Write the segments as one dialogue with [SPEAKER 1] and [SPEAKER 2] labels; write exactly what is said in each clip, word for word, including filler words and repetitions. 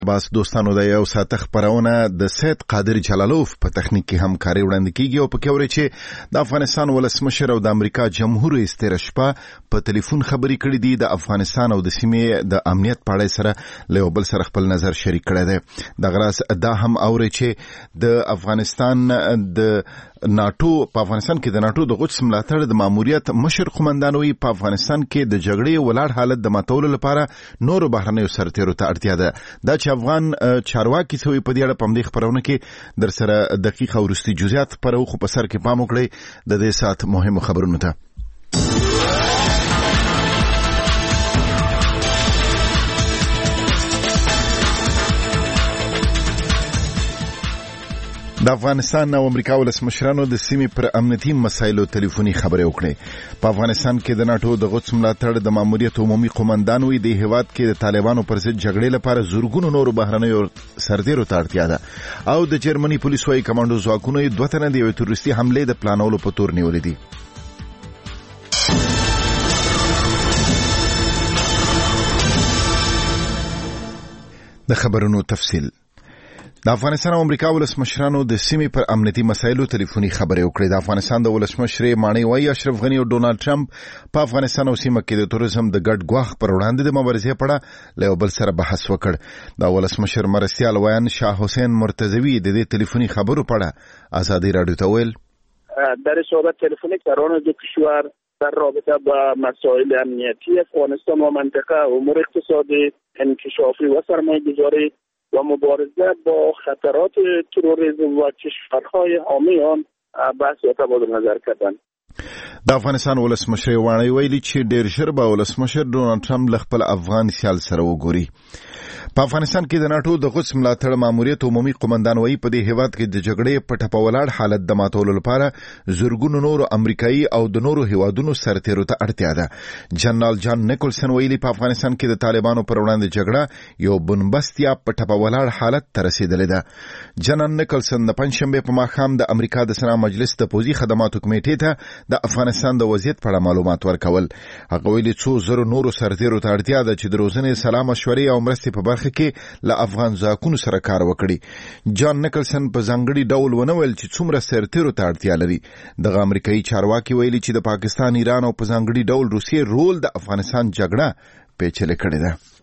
[SPEAKER 1] باس دوستانو د یو ساعت خبرونه د سید قادر جلالوف په تخنیک کې همکاري وړاندې کیږي او په کې ورې چې د افغانستان ولسمشر او د امریکا جمهور رئیس تیر شپه په ټلیفون خبري کړې دي د افغانستان او د سیمې د امنیت په اړه سره له بل سره خپل نظر شریک کړی دی د غراس دا هم اوري چې د افغانستان د ناتو په افغانستان کې د ناتو د غوڅ ملاتړ د ماموریت مشر قومندانوي په افغانستان کې د جګړې ولاړ حالت د ماتولو لپاره نور بهرنیو سرتیرو ته اړتیا ده دا چې افغان چارواکي سوي په دې اړه په دې خبرونه کې در سره دقیقه ورستي جزئیات پرو خو په سر کې پام وکړي د دې سات مهمو خبرونو ته د افغانستان او امریکا ولسمشرانو د سیمې پر امنیتي مسایلو ټلیفوني خبرې وکړې په افغانستان کې د ناتو د غوڅ ملاتړ د ماموریت عمومي قومندانوي د هیواد کې د طالبانو پر ضد جګړې لپاره زورګونو نور بهرنیو سرتیرو ته اړتیا ده او د جرمني پولیسو وايي کمانډو ځواکونو دوه تنه د یو تروریستي حمله د پلانولو په تور نیولې دي د خبرونو تفصیل د افغانستان او امریکا ولسمشرانو د سیمې پر امنیتي مسایلو ټلیفوني خبرې وکړې د افغانستان د ولسمشر مانی وای اشرف غنی او ډونالد ټرمپ په افغانستان او سیمه کې د توریزم د ګډ غواخ پر وړاندې د مبارزې په اړه له بل سره بحث وکړ د ولسمشر مرستیال ویان شاه حسین مرتضوی د دې ټلیفوني خبرو په اړه ازادي رادیو ته ویل
[SPEAKER 2] در صحبت تلفنی قرار دو کشور در رابطه با مسائل امنیتی افغانستان و منطقه امور اقتصادی انکشافی و سرمایه‌گذاری و مبارزه با خطرات تروریسم و کشورهای حامی آن بحث و تبادل نظر کردند.
[SPEAKER 1] د افغانستان ولسمشر وانی ویلي چې ډیر ژر به ولسمشر ډونالد ټرمپ له خپل افغان سیال سره وګوري په افغانستان کې د ناتو د غوڅ ملاتړ ماموریت عمومي قومندان وایي په دې هیواد کې د جګړې په ټپه ولاړ حالت د ماتولو لپاره زورګونو نورو امریکایي او د نورو هیوادونو سرتیرو ته اړتیا ده جنرال جان نیکلسن ویلي په افغانستان کې د طالبانو پر وړاندې جګړه یو بنبست یا په ټپه ولاړ حالت ته رسیدلې ده جنرال نیکلسن د پنځشنبه په ماښام د امریکا د سنا مجلس د پوځي خدماتو کمیټې ته د افغانستان د وضعیت په اړه معلومات ورکول هغه ویلي څو زره نورو سرتیرو ته اړتیا ده چې د روزنې سلا مشورې او مرستې په برخه کې له افغان ځواکونو سره کار وکړي جان نیکلسن په ځانګړي ډول ونویل چې څومره سرتیرو ته اړتیا لري دغه امریکایي چارواکي ویلي چې د پاکستان ایران او په ځانګړي ډول روسیې رول د افغانستان جګړه پیچلې کړې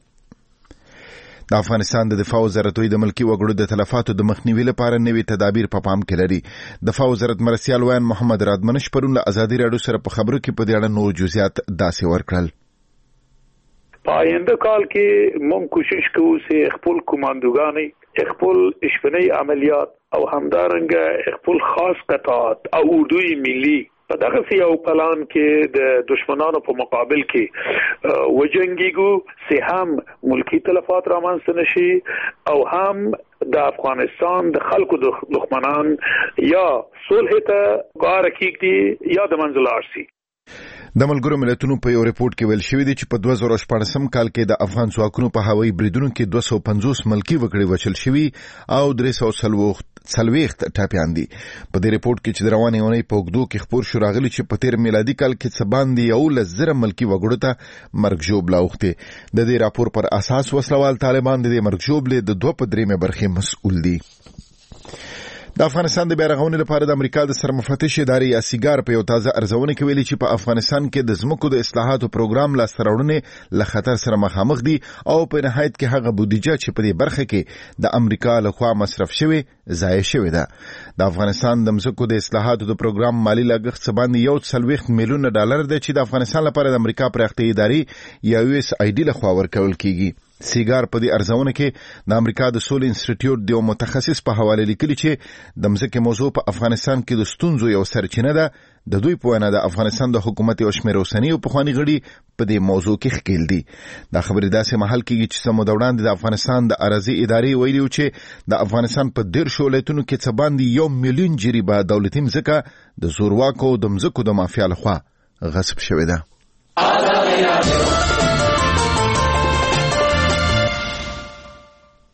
[SPEAKER 1] ده د افغانستان د دفاع وزارت د ملکی وګړو د تلفاتو د مخنیوي لپاره نوي تدابیر په پام کې لري دفاع وزارت مرستیال ویان محمد رادمنش پرون له ازادي رادیو سره په خبرو کې په دې اړه نور جزئیات داسې ورکړل
[SPEAKER 3] آینده کال کې مون کوشش کوو چې خپل کمانډوګانی خپل اشپنی عملیات او همدارنګه خپل خاص قطعات او اردوی ملي په دغه یو پلان کې د دشمنانو په مقابل کې وجنګیګو چې هم ملکی تلفات رامنځته نشي او هم د افغانستان د خلکو د دښمنان یا صلح ته کار کیږي یا د منځ لار شي
[SPEAKER 1] د ملګرو ملتونو په یو ریپورت کې ویل شوی دی چې په دوه زره شپږم کال کې د افغان ځواکونو په هوایي بریدونو کې دوه سوه پنځوس ملکی وګړي وژل شوي او درې سوه څلوېښت ټاپیان دي په دې ریپورت کې چې د روانې اونۍ په اوږدو کې خپور شو راغلي چې په تیر میلادي کال کې څه باندې یولس زره ملکی وګړو ته مرګ ژوبله اوښتې د دې راپور پر اساس وسلوال طالبان د دې مرګ ژوبلې د دوه په درېیمې برخې مسؤل دي د افغانستان د بیارغونې لپاره د امریکا د سرمفتش ادارې یا سیګار په یو تازه ارزونه کې ویلي چې په افغانستان کې د ځمکو د اصلاحاتو پروګرام لاسته راوړنې له خطر سره مخامخ دي او په نهایت کې هغه بودیجه چې په دې برخه کې د امریکا لخوا مصرف شوی ضایع شوی ده د افغانستان د ځمکو د اصلاحاتو د پروګرام مالی لګښت څه باندې یو څلوېښت میلیونه ډالر دی چې د افغانستان لپاره د امریکا پراختیایي ادارې یا یو اس آی ډي لخوا ورکول کیږي سیګار په دې ارزونه کې د امریکا د سول انسټیټیوټ د متخصص په حواله لیکلي چې د مځکې موضوع په افغانستان کې د ستونزو یو سرچینه ده د دوی په وینا د افغانستان د حکومت او شمېر اوسنی او پخوانی غړي په دې موضوع کې ښکېل دي دا خبرې داسې مهال کېږي چې سمو وړاندې د افغانستان د اراضي ادارې ویلي چې د افغانستان په دېرشو ولایتونو کې څه باندې یو میلیون جریبه دولتي مځکه د زورواکو د مځکو د مافیا لخوا غصب شوې ده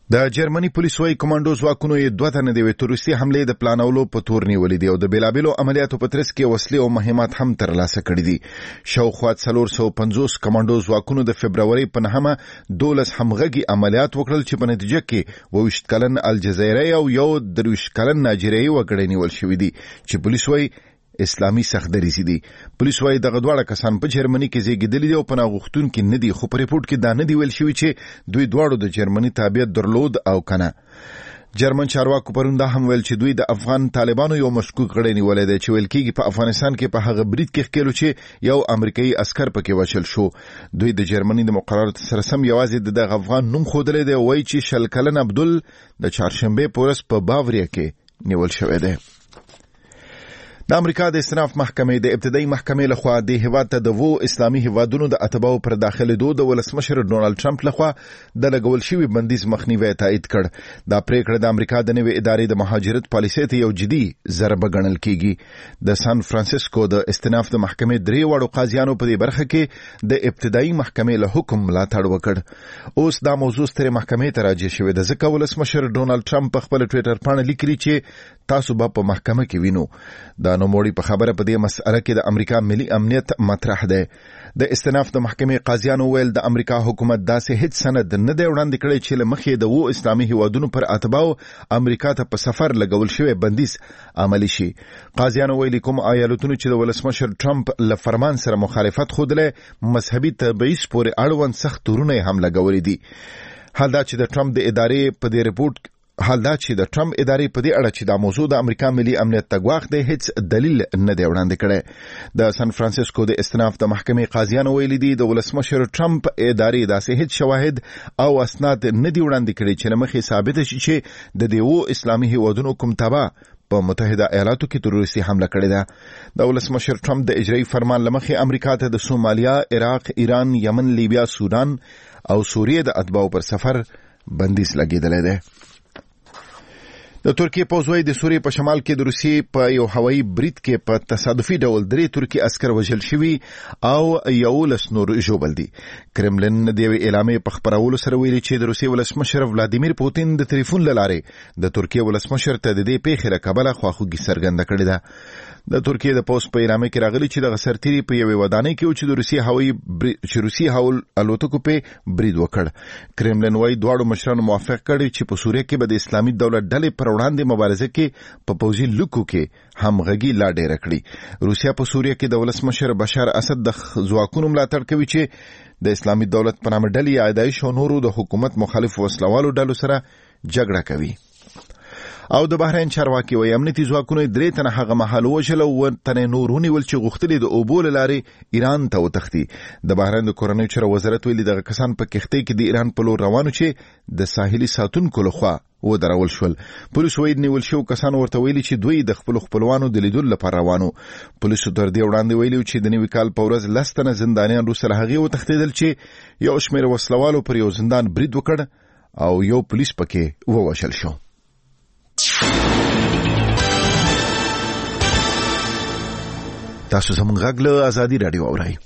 [SPEAKER 1] د جرمني پولیس وايي کمانډو ځواکونو یې دوه تنه د تروریستي حملې د پلانولو په تور نیولې دي او د بیلابیلو عملیاتو په ترڅ کې وسلې او مهمات هم ترلاسه کړي دي. شاوخوا څلور سوه پنځوس کمانډو ځواکونو د فبروري په نهمه دولس همغږي عملیات وکړل چې په نتیجه کې اووه کلن الجزایري او یو درویشت کلن نایجیریایي وګړي نیول شوي دي چې پولیس وايي اسلامي سختدریزي دي. پولیس وايي دغه دواړه کسان په جرمني کې زیږیدلي دي او په ناغښتون کې نه دي، خو په ریپورت کې دا نه دی ویل شوی چې دوی دواړو د جرمني تابعیت درلود او کنه. جرمن چارواکو پرون دا هم ویل چې دوی د افغان طالبانو یو مشکوک غړی نیولې دی چې ویل کېږي په افغانستان کې په هغه برید کې ښکېلو چې یو امریکایي عسکر پکې وشل شو. دوی د جرمني د مقرراتو سره سم یوازې د افغان نوم ښودلی دی، وایي چې شل کلن عبدل د چهارشنبې په ورځ په باوریا کې نیول شوی دی. د امریکا د استناف محکمې د ابتدایي محکمې لخوا د هیواد ته د وو اسلامي هیوادونو د اتباعو پر داخلېدو د ولسمشر ډونالد ټرمپ لخوا د لګول شوي بندیز مخنیوی تایید کړ. دا پریکړه د امریکا د نوې ادارې د مهاجرت پالیسۍ ته یو جدي ضربه ګڼل کیږي. د سان فرانسیسکو د استناف د محکمې درې واړو قاضیانو په دې برخه کې د ابتدایي محکمې له حکم ملاتړ وکړ. اوس دا موضوع سترې محکمې ته راجع شوې ده، ځکه ولسمشر ډونالد ټرمپ په خپل ټویټر باندې لیکلي چې تاسو به په محکمه کې وینو. دا نوموړي په خبره په دې مسأله کې د امریکا ملي امنیت مطرح ده. د استناف د محکمې قاضیانو ویل د امریکا حکومت داسې هیڅ سند نه دی وړاندې کړی چې له مخې د وو اسلامي هیوادونو پر اتباعو امریکا ته په سفر لګول شوی بندیز عملی شي. قاضیانو ویلي کوم ایالتونو چې د ولسمشر ټرمپ له فرمان سره مخالفت ښودلی مذهبي تبعیض پورې اړوند سخت تورونه یې هم لګولي دي. حال دا چې د ټرمپ د ادارې په دې ریپورت حال دا چې د ټرمپ ادارې په دې اړه چې دا موضوع د امریکا ملي امنیت ته ګواښ دی هیڅ دلیل نه دی وړاندې کړی. د سان فرانسیسکو د استناف د محکمې قاضیانو ویلي دي د ولسمشر ټرمپ ادارې داسې هیڅ شواهد او اسناد نه دي وړاندې کړي چې له مخې ثابته شي چې د دې اسلامي هیوادونو کوم تبع په متحده ایالاتو کې تروریستي حمله کړې ده. د ولسمشر ټرمپ د اجرایي فرمان له مخې امریکا ته د سومالیا، عراق، ایران، یمن، لیبیا، سودان او سوریې د اتباعو پر سفر بندیز لګېدلی دی. د ترکیې پوځ وايي د سوریې په شمال کې د روسیې په یو هوایي برید کې په تصادفي ډول درې ترکي عسکر وژل شوي او یولس نور ژوبل دي. کرملن د یوې اعلامیې په خپرولو سره ویلي چې د روسیې ولسمشر ولادیمیر پوتین د ټلیفون له لارې د ترکیې ولسمشر ته د دې پیښې له کبله خواخوږي څرګنده کړې ده. د ترکیې د پوځ په اعلامیه کې راغلي چې د سرتیري په یوې ودانۍ کې و چې د روسیې هوایي چې روسیې هوایي الوتکو په برید وکړ. کرملن وايي دواړو مشرانو موافق کړی چې په سوریه کې به د اسلامي دولت ډلې پر وړاندې مبارزه کې په پوځي لوکو کې همغږي لا ډېره کړي. روسیا په سوریه کې د ولسمشر بشار اسد د ځواکونو ملاتړ کوي چې د اسلامي دولت په نامه ډلې عیدایش او نورو د حکومت مخالف وسلوالو ډلو سره جګړه کوي. او د بحرین چارواکي وايي امنیتي ځواکونو درې تنه هغه مهال وژل او تنه نور ونیول چې غوښتلي د اوبو له لارې ایران ته وتښتي. د بحرین د کورنیو چارو وزارت ویلي دغه کسان په کښتۍ کې د ایران په لور روانو چې د ساحلي ساتونکو لخوا ودرول شول. پولیسو وايي نیول شو کسان ورته ویلي چې دوی د خپل خپلوانو د لیدلو لپاره روانو. پولیسو تر دې وړاندې ویلي چې د نوي کال په ورځ لس تنه زندانیان روس له هغې وتښتېدل چې یو شمېر وسلوالو پر یو زندان برید وکړ او یو پولیس پکې ووژل شو. تاسو زموږ غږ له ازادي رادیو اورئ.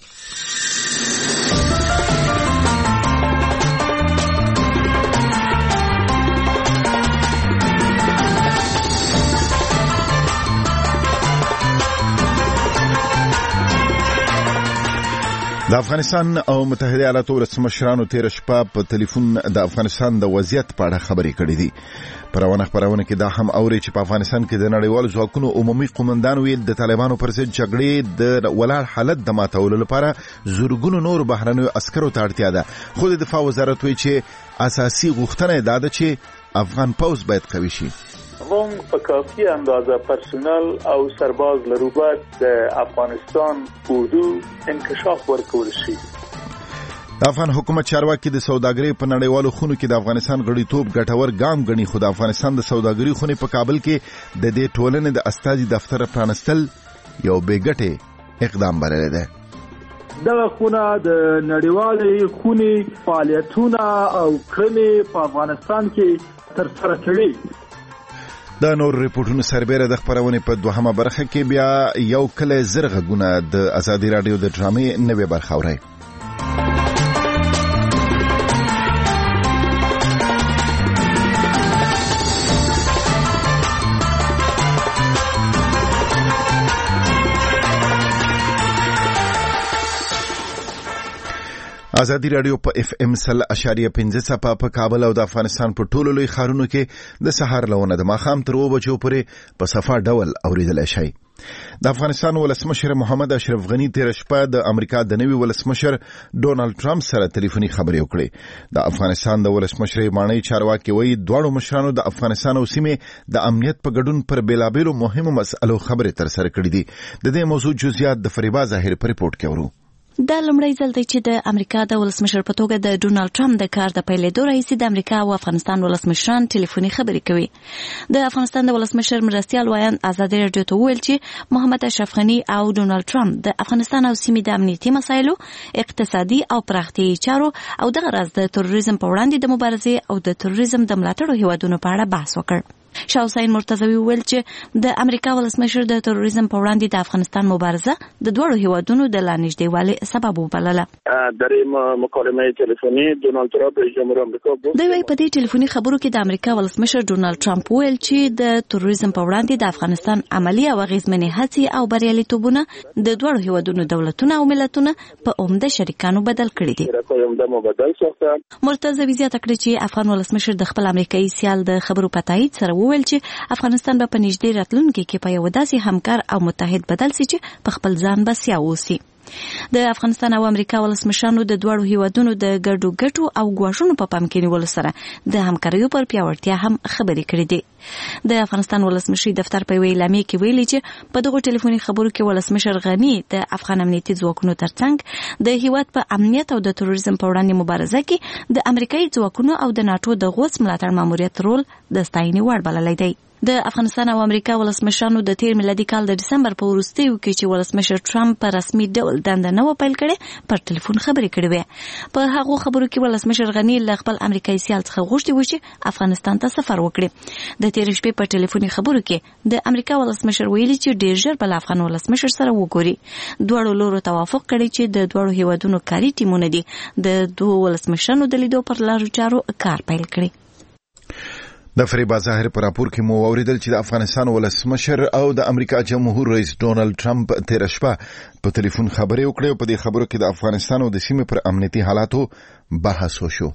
[SPEAKER 1] د افغانستان او متحده ایالاتو ولسمشرانو تیر شپه په ټلیفون د افغانستان د وضعیت په اړه خبرې کړې دي. په روانه خبرونه کې دا هم اوري چې په افغانستان کې د نړیوالو ځواکونو عمومي قومندان ویل د طالبانو پر ضد جګړې د ولاړ حالت د ماتولو لپاره زورګونو نور بهرنیو عسکرو ته اړتیا ده. خو د دفاع وزارت وایي چې اساسي غوښتنه دا ده چې افغان پوځ باید قوي شي.
[SPEAKER 3] موږ په کافي اندازه پرسونل او سرباز لرو باید د افغانستان اردو انکشاف ورکول شي.
[SPEAKER 1] د افغان حکومت چارواکي د سوداګرۍ په نړیوالو خونو کې د افغانستان غړیتوب ګټور ګام ګڼي، خو د افغانستان د سوداګرۍ خونې په کابل کې د دې ټولنې د استازي دفتر پرانستل یو بې ګټې اقدام بللی دی.
[SPEAKER 4] دغه خونه د نړیوالې خونې فعالیتونه او کړنې په افغانستان کې ترسره کوي.
[SPEAKER 1] دا نور ریپورتونو سربېره د خبرونې په دوهمه برخه کې بیا یو کله زر غږونه د ازادي رادیو د ډرامې نوې برخه اورئ. ازادي رادیو په اف ام سل اشاریه پنځه صفه په کابل او د افغانستان په ټولو لوی ښارونو کې د سحر لونه د ماخام تر اوو بجو پورې په صفه ډول اوریدل شي. د افغانستان ولسمشر محمد اشرف غنی تیر شپه د امریکا د نوي ولسمشر ډونالد ټرمپ سره ټلیفوني خبرې وکړې. د افغانستان د ولسمشر مانی چارواکي وایي دواړو مشرانو د افغانستان او سیمې د امنیت په ګډون پر بیلابېلو مهمو مسألو خبرې تر سره کړې دي. د دې موضوع جزئیات د فریبا ظاهر په ریپورت کې ورو.
[SPEAKER 5] دا لمړی ځل دی چې د امریکا د ولسمشر په توګه د ډونالد ټرمپ د کار د پیلېدو راهیسې د امریکا او افغانستان ولسمشران ټلیفوني خبرې کوي. د افغانستان د ولسمشر مرستیال وایان ازادي رادیو ته وویل چې محمد اشرف غنی او ډونالد ټرمپ د افغانستان او سیمې د امنیتي مسایلو، اقتصادي او پراختیایي چارو او دغه راز د تروریزم په وړاندې د مبارزې او د تروریزم د ملاتړو هیوادونو په اړه بحث وکړ. شاه حسین مرتضوی وویل چې د امریکا ولسمشر د تروریزم په وړاندې د افغانستان مبارزه د دوړو هیوادونو د لانجدېوالي سبب وبلله.
[SPEAKER 2] در مکالمه تلفنی ډونالد ټرمپ رئیس جمهور آمریکا
[SPEAKER 5] د وی په دې ټلیفوني خبرو کې د امریکا ولسمشر ډونالد ټرمپ وویل چې د تروریزم په وړاندې د افغانستان عملی او غیرمنې هڅې او بریالیتوبونه د دوړو هیوادونو دولتونه او ملتونه په عمده شریکانو بدل کړي دي. مرتضوی زیاته کړې چې افغان ولسمشر د خپل امریکایي سیال د خبرو په تایید سره وویل چې افغانستان به په نږدې راتلونکي کې په یو داسې همکار او متحد بدل شي چې په خپل ځان بسیا اوسي. د افغانستان او امریکا ولسمشرانو د دوړو هیوادونو د ګډو ګټو او ګواښونو په پام کې نیولو سره د همکاریو پر پیاوړتیا هم خبرې کړې دي. د افغانستان ولسمشي دفتر په ویلامې کې ویلي چې په دغه ټلیفوني خبرو کې ولسمشر غنی د افغان امنیتي ځواکونو ترڅنګ د هیواد په امنیت او د تروریزم په وړاندې مبارزه کې د امریکایي ځواکونو او د ناتو د غوڅ ملاتړ ماموریت رول د ستاینې وړ بللی دی. د افغانستان او امریکا ولسمشرانو د تیر میلادي کال د دسمبر په وروستیو کې چې ولسمشر ټرمپ په رسمي ډول دنده نه و پیل کړې پر ټلیفون خبرې کړې وې. په هغو خبرو کې ولسمشر غنی له خپل امریکایي سیال څخه غوښتي و چې افغانستان ته سفر وکړي. د تیر شپې په ټلیفوني خبرو کې د امریکا ولسمشر ویلي چې ډیر ژر بل افغان ولسمشر سره وګوري. دوړو لورو توافق کړی چې د دوړو هیوادونو کاري ټیمونه دي د دوه ولسمشرانو د لیدو پر لارو چارو کار پیل کړي.
[SPEAKER 1] د فریبا ظاهر پر راپور کې مو اوریدل چې د افغانستان ولسمشر او د امریکا جمهور رئیس ډونالد ټرمپ تیر شپه په ټلیفون خبرې وکړې او په دې خبرو کې د افغانستان او د سیمې پر امنیتي حالاتو بحث وشو.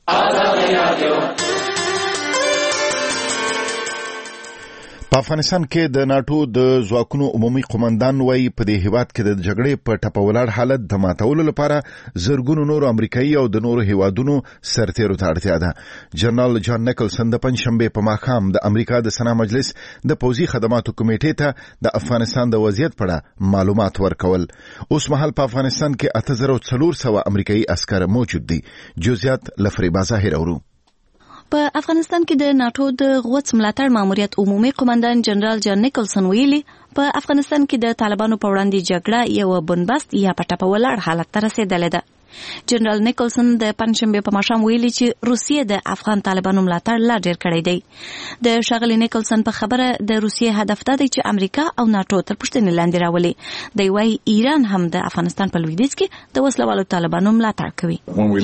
[SPEAKER 1] په افغانستان کې د ناتو د ځواکونو عمومي قومندان وایي په دې هیواد کې د جګړې په ټپولاړ حالت د ماتولو لپاره زرګونو نورو امریکایي او د نورو هیوادونو سرتیرو ته اړتیا ده. جنرال جان نیکلسن د پنځشنبه په ماښام د امریکا د سنا مجلس د پوځي خدماتو کمیټې ته د افغانستان د وضعیت په اړه معلومات ورکول. اوس مهال په افغانستان کې اته زره څلور سوه امریکایي عسکر موجود دي. جزئیات لفریبا ظاهر اورو.
[SPEAKER 5] په افغانستان کې د ناتو د غوڅ ملاتړ ماموریت عمومي قومندان جنرال جان نیکلسن ویلي په افغانستان کې د طالبانو په وړاندې جګړه یو بنبست یا پټه ولاړ حالت ته رسیدلې ده. جنرال نیکلسن د پنځشنبه په ماښام ویلي چې روسیې د افغان طالبانو ملاتړ لا ډیر کړی دی. د ښاغلي نیکلسن په خبره د روسیې هدف دا دی چې امریکا او ناتو تر پوښتنې لاندې راولي. دی وايي ایران هم د افغانستان په لویدیځ کې د وسلوالو طالبانو ملاتړ کوي.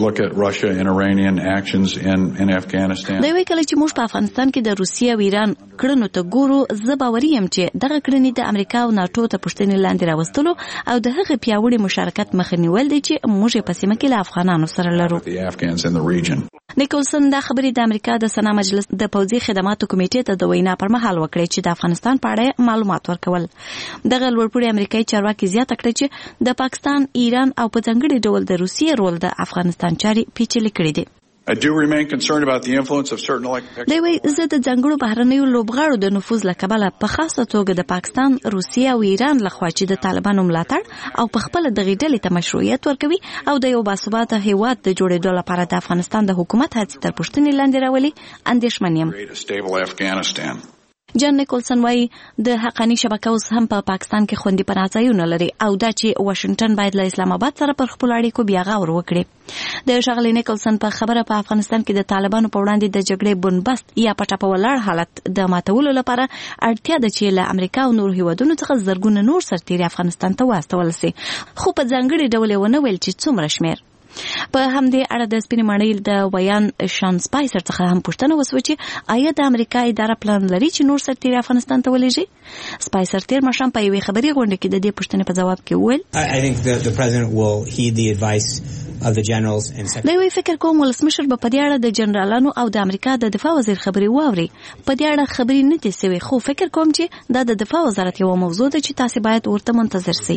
[SPEAKER 5] دی وايي کله چې موږ په افغانستان کې د روسیې او ایران کړنو ته ګورو زه باوري یم چې دغه کړنې د امریکا او ناتو ته پوښتنې لاندې راوستلو او د هغې پیاوړي مشارکت مخه نیول دی چې موږ په سیمه کې له افغانانو سره لرو. نیکلسن دا خبرې د امریکا د سنا مجلس د پوځي خدماتو کمیټې ته د وینا پر مهال وکړې چې د افغانستان په اړه معلومات ورکول. دغه لوړپوړي امریکایي چارواکي زیاته کړې چې د پاکستان، ایران او په ځانګړي ډول د روسیې رول د افغانستان چاري پیچلې کړې دي.
[SPEAKER 6] I do remain concerned about the influence of certain elected.
[SPEAKER 5] دی وايي زه د ځانګړو بهرنیو لوبغاړو د نفوذ له کبله په خاصه توګه د پاکستان، روسیې او ایران لخوا چې د طالبانو ملاتړ او په خپل دغه ډلې ته مشروعیت ورکوي او د یو باثباته هیواد د جوړېدو لپاره د افغانستان د حکومت هڅې تر پوښتنې لاندې راولي اندېښمن یم. جان نیکلسن وايي د حقاني شبکه اوس هم په پاکستان کې خوندي پناه ځایونه لري او دا چې واشنگټن باید له اسلام آباد سره پر خپل اړیکو بیا غور وکړي. د ښاغلي نیکلسن په خبره په افغانستان کې د طالبانو په وړاندې د جګړې بنبست یا پټه په ولاړ حالت د ماتولو لپاره اړتیا ده چې له امریکا او نور هیوادونو څخه زرګونه نور سرتیري افغانستان ته واستول شي، خو په ځانګړي ډول ونه ویل چې څومره شمیر. په همدې اړه د سپینې ماڼۍ د ویان شان سپایسر څخه هم پوښتنه وسوه چې آیا د امریکا اداره پلان لري چې نور سرتیري افغانستان ته ولېږي. سپایسر تیر ماښام په یوې خبري غونډه کې د دې پوښتنې په جواب کې وویل
[SPEAKER 7] I think the the president will heed the advice of the generals and
[SPEAKER 5] دا وی فکر کوم ولسمشر په دې اړه د جنرالانو او د امریکا د دفاع وزیر خبري واوري. په دې اړه خبري نه دي سوي خو فکر کوم چې دا د دفاع وزارت یو موضوع ده چې تاسو باید ورته منتظر سئ.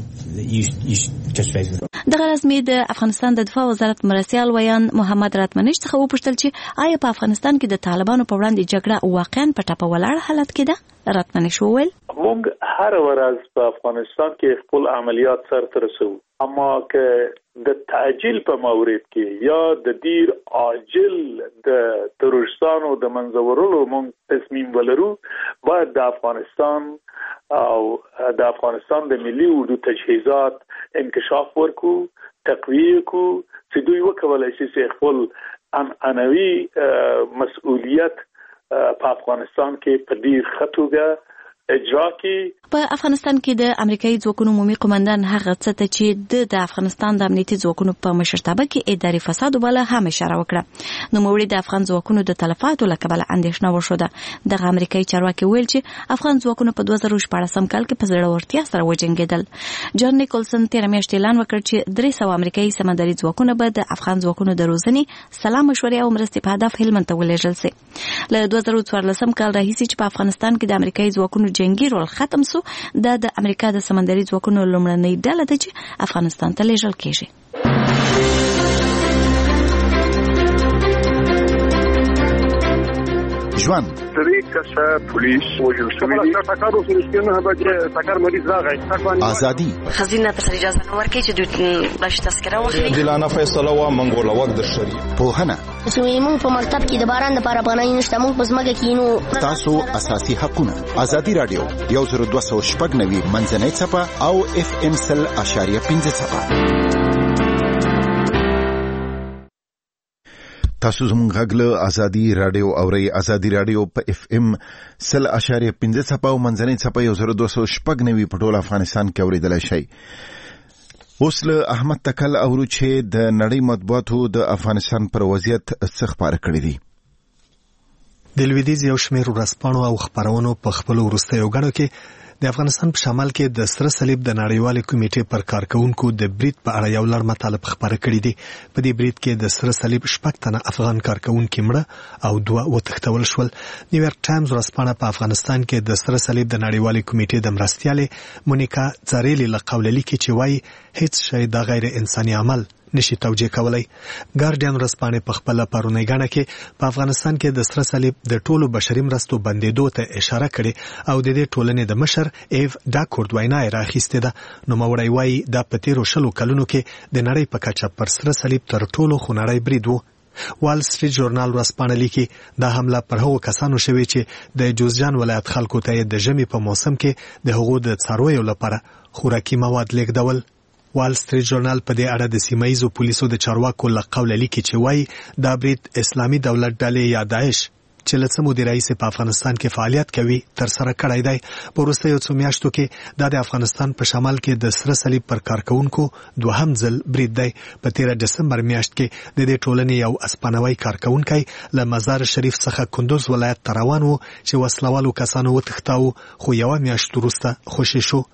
[SPEAKER 5] دغه رسمي د افغانستان د دفاع وزارت مرستیال ویان محمد راتمنش څخه وپوښتل چې آیا په افغانستان کې د طالبانو په وړاندې جګړه واقعا په ټاپه ولاړ حالت کې ده. راتمنش وویل
[SPEAKER 3] موږ هر ورځ په افغانستان کې خپل عملیات سرته رسوو، اما که د تعجیل په مورد کې یا د دیر عاجل د تروریستانو د منځورولو موږ تصمیم ولرو، باید د افغانستان او د افغانستان د ملي اردو تجهیزات انکشاف ورکو، تقویه کو، چې دوی وکولای شي چې خپل عنعنوي مسؤلیت په افغانستان کې په ډیر ښه توګه اجرا کی.
[SPEAKER 5] په افغانستان کې د امریکایي ځواکونو عمومي قومندان هغه څه ته چې د افغانستان د امنیتي ځواکونو په مشرتابه کې اداري فساد وبله هم اشاره وکړه. نو موړي د افغان ځواکونو د تلفاتو له کبله اندېښنه وشوه. دغه امریکایي چارواکي ویل چې افغان ځواکونو په دوه زره شپاړسم کال کې په زړورتیا سره وجنګېدل. جان نیکولسن تیر میاشت اعلان وکړ چې درې سوه امریکایي سمندري ځواکونه به د افغان ځواکونو د روزنې سلا مشورې او مرستې په هدف هلمند ته ولېږل سي. له دوه زره څوارلسم کال راهیسې چې په افغانستان کې د امریکایي ځواکونو جنگي رول ختم سو، دا د امریکا د سمندري ځواکونو لومړنۍ ډله ده چې افغانستان ته لیږل کیږي.
[SPEAKER 1] ژوند
[SPEAKER 8] درې کسه پولیس وژل شوي دي. ټکر وسو نه به ټکر مریض راغی.
[SPEAKER 1] ازادي
[SPEAKER 9] خزینه ته اجازه نه ورکړي چې دوی بلش تذکره واخلي.
[SPEAKER 10] دلانه فیصله وا منګول وخت د شری
[SPEAKER 1] په هنه
[SPEAKER 11] چې موږ په مکتب کې د باران لپاره پناه نشته، موږ په ځمکه کې نو
[SPEAKER 1] تاسو اساسي حقوقونه. ازادي رادیو یو زر دوه سوه شپږ نوي منځنۍ څپه او اف ام سل اشاریه پنځه څپه. تاسو زموږ غږ له ازادي رادیو اورئ. ازادي رادیو په اف ام سل اشاریه پنځه څپه او منځنۍ څپه یو زر دوه سوه شپږ نوي په ټول افغانستان کې اورېدلی شئ. اوس له احمد تکل اورو چې د نړۍ مطبوعاتو د افغانستان پر وضعیت څه خبره کړې دي.
[SPEAKER 12] د لویدیځ یو شمېر ورځپاڼو او خپرونو په خپلو وروستیو غاڼو کې د افغانستان په شمال کې د سره صلیب د نړیوالې کمیټې پر کارکونکو د برید په اړه یو لړ مطالب خبره کړي دي. په دې برید کې د سره صلیب شپږ تنه افغان کارکونکي مړه او دوه وتښتول شول. نیویارک ټایمز ورځپاڼه په افغانستان کې د سره صلیب د نړیوالې کمیټې د مرستیالې مونیکا زاریلی له قوله لیکي چې وایي هیڅ شی د غیر انساني عمل نشي توجیه کولای. ګارډین ورځپاڼه په خپل پرونی غاڼه کې په افغانستان کې د سره صلیب د ټولو بشري مرستو بندیدو ته اشاره کړې او د دې ټولنې د مشر ایف ډاکورد وینا یې راخیستې ده. نو موړی وایي دا په تیرو شلو کلونو کې د نړۍ په کچه پر سره صلیب تر ټولو خونړی برید و. وال سټریټ ژورنال ورځپاڼه لیکي دا حمله پر هغو کسانو شوې چې د جوزجان ولایت خلکو ته د ژمي په موسم کې د هغو د څارویو لپاره خوراکي مواد لیږدول. وال سټریټ ژورنال په دې اړه د سیمه ییزو پولیسو د چارواکو له قوله لیکي چې وایي دا برید اسلامي دولت ډلې یا داعش چې له څه مودې راهیسې په افغانستان کې فعالیت کوي ترسره کړی دی. په وروستیو څو میاشتو کې دا د افغانستان په شمال کې د سره صلیب پر کارکونکو دوهم ځل برید دی. په تیره ډسمبر میاشت کې د دې ټولنې یو اسپانوي کارکونکی له مزار شریف څخه کندوز ولایت ته روان و چې وسلوالو کسانو وتښتاوه، خو یوه میاشت وروسته خوشي شو.